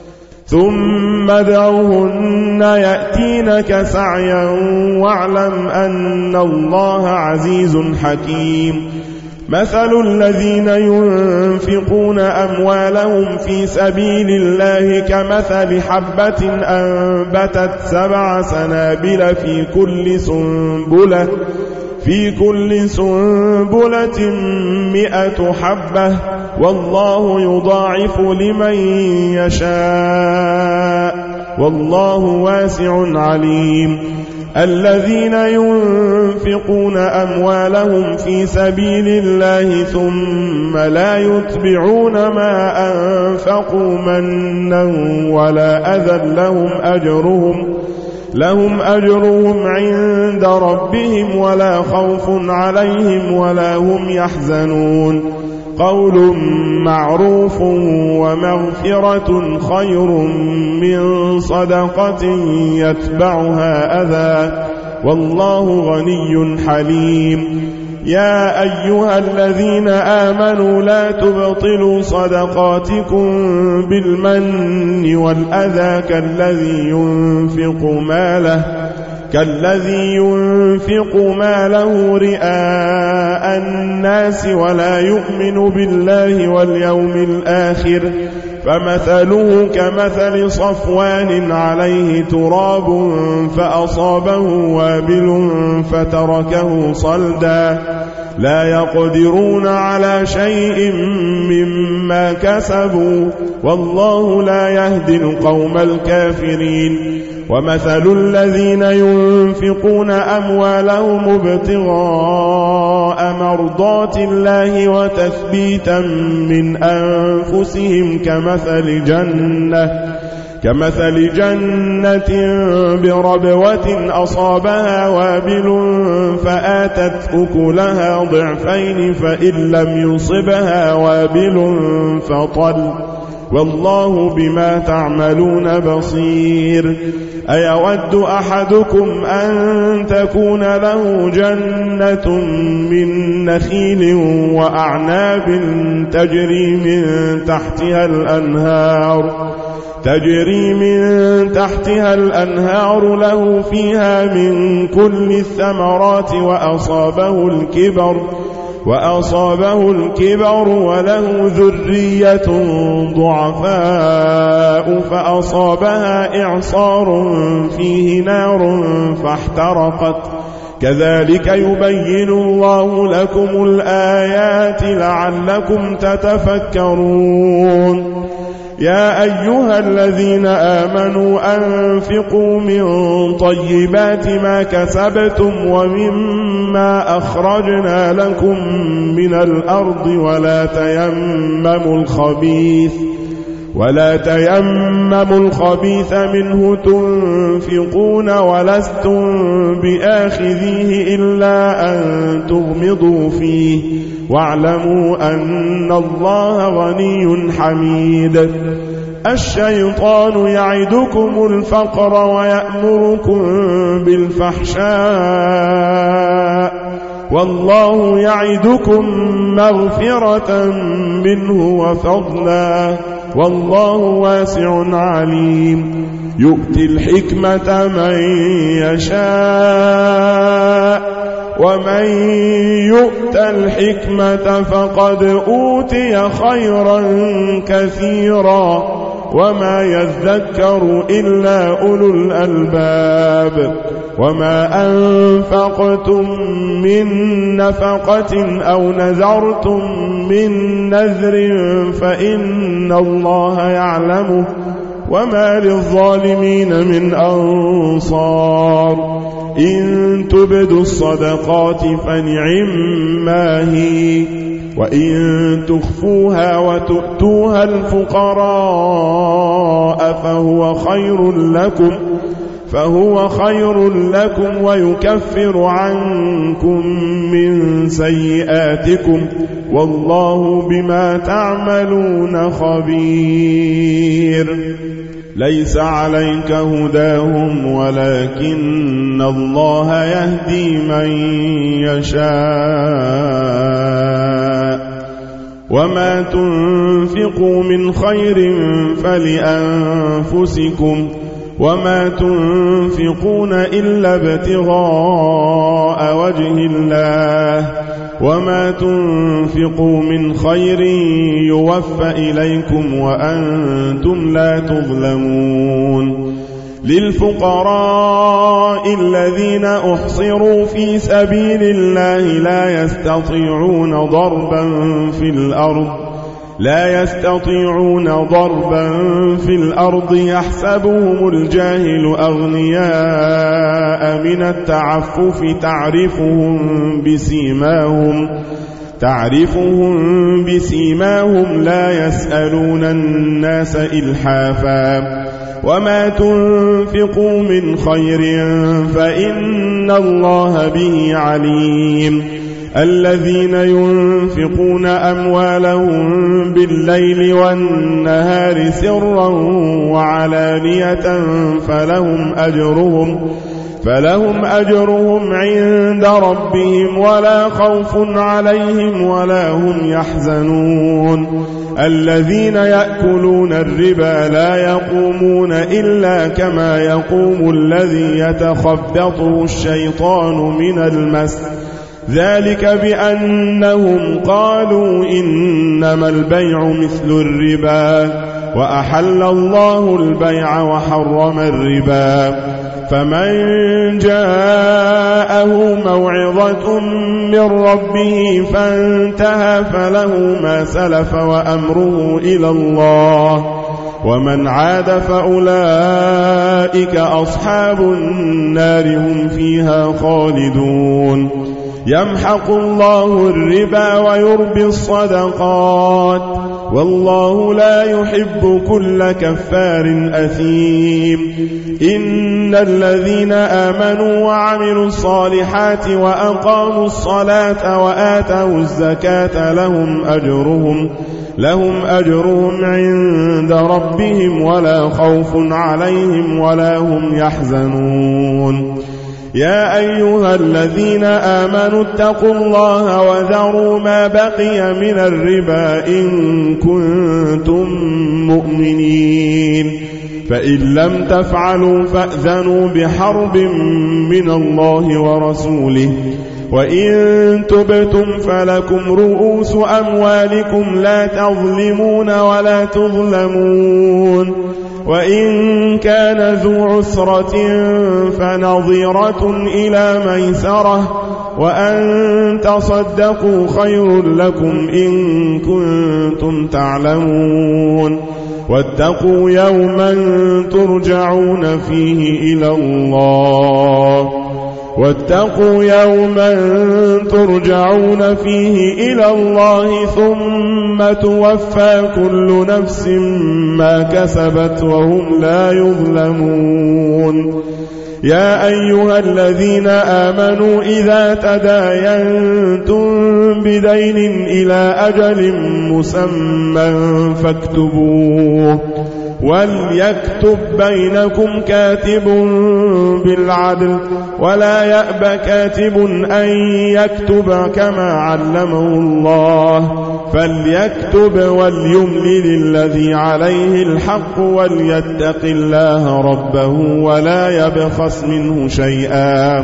ثم ادعهن يأتينك سعيا واعلم أن الله عزيز حكيم. مثل الذين ينفقون أموالهم في سبيل الله كمثل حبة أنبتت سبع سنابل في كل سنبلة في كل سنبلة مئة حبة والله يضاعف لمن يشاء والله واسع عليم. الذين ينفقون أموالهم في سبيل الله ثم لا يتبعون ما أنفقوا منا ولا أذى لهم أجرهم لهم أجرهم عند ربهم ولا خوف عليهم ولا هم يحزنون. قول معروف ومغفرة خير من صدقة يتبعها أذى والله غني حليم. يا أيها الذين آمنوا لا تبطلوا صدقاتكم بالمن والأذى كالذي ينفق ماله كالذي ينفق ماله رئاء الناس ولا يؤمن بالله واليوم الآخر فمثله كمثل صفوان عليه تراب فأصابه وابل فتركه صلدا لا يقدرون على شيء مما كسبوا والله لا يهدي القوم الكافرين. ومثل الذين ينفقون أموالهم ابتغاء مرضات الله وتثبيتا من أنفسهم كمثل جنة كمثل جنة بربوة أصابها وابل فآتت أكلها ضعفين فإن لم يصبها وابل فطل والله بما تعملون بصير. أيود أحدكم أن تكون له جنة من نخيل وأعناب تجري من تحتها الأنهار تجري من تحتها الأنهار له فيها من كل الثمرات وأصابه الكبر وأصابه الكبر وله ذرية ضعفاء فأصابها إعصار فيه نار فاحترقت كذلك يبين الله لكم الآيات لعلكم تتفكرون. يا أيها الذين آمنوا أنفقوا من طيبات ما كسبتم ومما أخرجنا لكم من الأرض ولا تيمموا الخبيث ولا تيمموا الخبيث منه تنفقون ولستم بآخذيه إلا أن تغمضوا فيه واعلموا أن الله غني حميد. الشيطان يعدكم الفقر ويأمركم بالفحشاء والله يعدكم مغفرة منه وفضلا والله واسع عليم. يؤتي الحكمة من يشاء ومن يؤت الحكمة فقد أوتي خيرا كثيرا وما يذكر إلا أولو الألباب. وما أنفقتم من نفقة أو نذرتم من نذر فإن الله يعلمه وما للظالمين من أنصار. إن تبدوا الصدقات فنعما هي وإن تخفوها وتؤتوها الفقراء فهو خير لكم فهو خير لكم ويكفر عنكم من سيئاتكم والله بما تعملون خبير. ليس عليك هداهم ولكن الله يهدي من يشاء وما تنفقوا من خير فلأنفسكم وما تنفقون إلا ابتغاء وجه الله وما تنفقوا من خير يوفى إليكم وأنتم لا تظلمون. للفقراء الذين أحصروا في سبيل الله لا يستطيعون ضربا في الأرض لا يستطيعون ضربا في الأرض يحسبهم الجاهل أغنياء من التعفف تعرفهم بسيماهم تعرفهم بسيماهم لا يسألون الناس إلحافا وما تنفقوا من خير فإن الله به عليم. الذين ينفقون أموالهم بالليل والنهار سرا وعلانية فلهم أجرهم فلهم أجرهم عند ربهم ولا خوف عليهم ولا هم يحزنون الذين يأكلون الربا لا يقومون إلا كما يقوم الذي يتخبطه الشيطان من المس ذلك بأنهم قالوا إنما البيع مثل الربا وأحل الله البيع وحرم الربا فمن جاءه موعظة من ربه فانتهى فله ما سلف وأمره إلى الله ومن عاد فأولئك أصحاب النار هم فيها خالدون يمحق الله الربا ويربي الصدقات والله لا يحب كل كفار أثيم إن الذين آمنوا وعملوا الصالحات وأقاموا الصلاة وآتوا الزكاة لهم أجرهم لهم أجرهم عند ربهم ولا خوف عليهم ولا هم يحزنون يا أيها الذين آمنوا اتقوا الله وذروا ما بقي من الربا إن كنتم مؤمنين فإن لم تفعلوا فأذنوا بحرب من الله ورسوله وإن تبتم فلكم رؤوس أموالكم لا تظلمون ولا تظلمون وإن كان ذو عسرة فنظيرة إلى ميسرة وأن تصدقوا خير لكم إن كنتم تعلمون واتقوا يوما ترجعون فيه إلى الله واتقوا يوما ترجعون فيه إلى الله ثم توفى كل نفس ما كسبت وهم لا يظلمون يا أيها الذين آمنوا إذا تداينتم بدين إلى أجل مسمى فاكتبوه وليكتب بينكم كاتب بالعدل ولا يأب كاتب أن يكتب كما علمه الله فليكتب وليملل الذي عليه الحق وليتق الله ربه ولا يبخس منه شيئا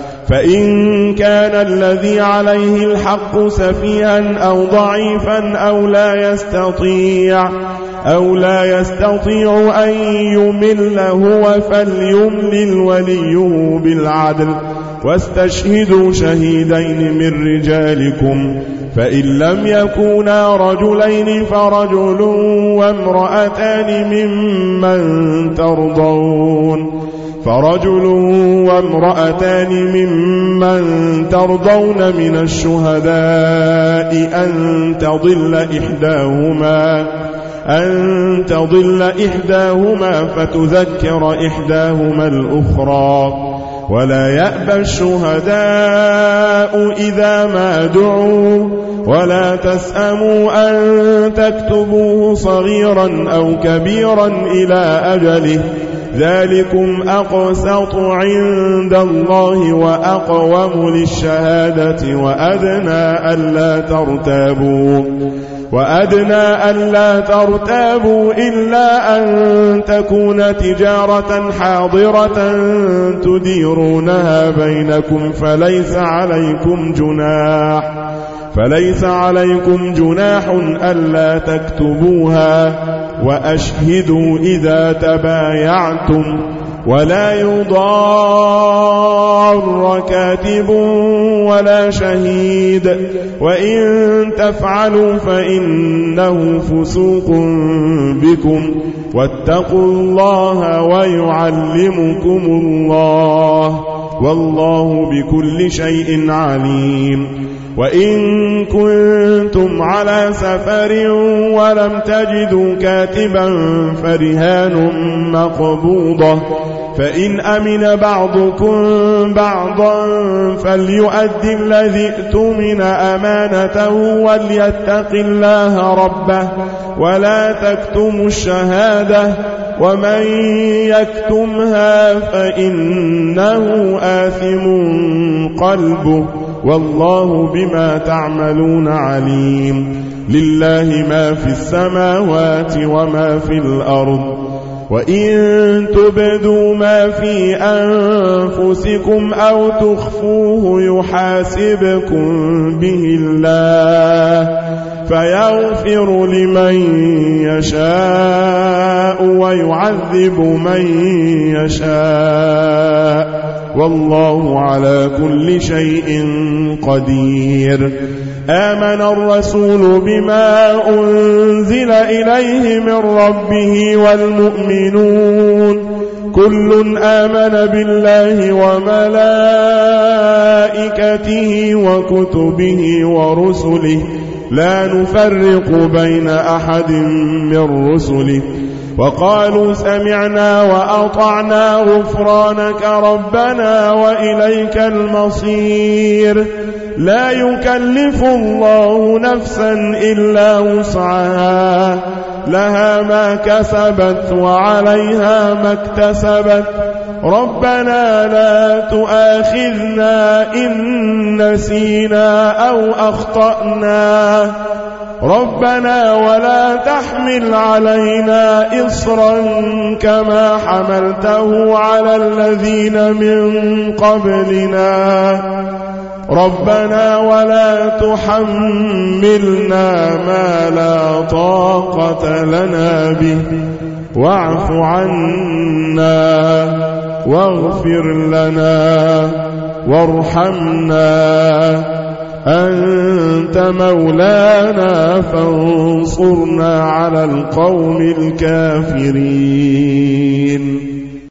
فإن كان الذي عليه الحق سفيها أو ضعيفا أو لا يستطيع أو لا يستطيع أن يمل هو فليملل وليه بالعدل واستشهدوا شهيدين من رجالكم فإن لم يكونا رجلين فرجل وامرأتان ممن ترضون فرجل وامرأتان ممن ترضون من الشهداء أن تضل إحداهما أن تضل إحداهما فتذكر إحداهما الأخرى ولا يأبى الشهداء إذا ما دعوا ولا تسأموا أن تكتبوه صغيرا أو كبيرا إلى أجله ذلكم أقسط عند الله وأقوم للشهادة وأدنى ألا ترتابوا وأدنى ألا ترتابوا إلا أن تكون تجارة حاضرة تديرونها بينكم فليس عليكم جناح فليس عليكم جناح ألا تكتبوها وأشهدوا إذا تبايعتم ولا يضار كاتب ولا شهيد وإن تفعلوا فإنه فسوق بكم واتقوا الله ويعلمكم الله والله بكل شيء عليم وإن كنتم على سفر ولم تجدوا كاتبا فرهان مقبوضة فإن أمن بعضكم بعضا فليؤد الذي ائتمن أمانته وليتق الله ربه ولا تكتموا الشهادة ومن يكتمها فإنه آثم قلبه والله بما تعملون عليم. لله ما في السماوات وما في الأرض وإن تبدوا ما في أنفسكم أو تخفوه يحاسبكم به الله فيغفر لمن يشاء ويعذب من يشاء والله على كل شيء قدير. آمن الرسول بما أنزل إليه من ربه والمؤمنون كل آمن بالله وملائكته وكتبه ورسله لا نفرق بين أحد من رسله وقالوا سمعنا وأطعنا غفرانك ربنا وإليك المصير. لا يكلف الله نفسا إلا وسعها لها ما كسبت وعليها ما اكتسبت ربنا لا تؤاخذنا إن نسينا أو أخطأنا ربنا ولا تحمل علينا إصرا كما حملته على الذين من قبلنا ربنا ولا تحملنا ما لا طاقة لنا به واعف عنا واغفر لنا وارحمنا أنت مولانا فانصرنا على القوم الكافرين.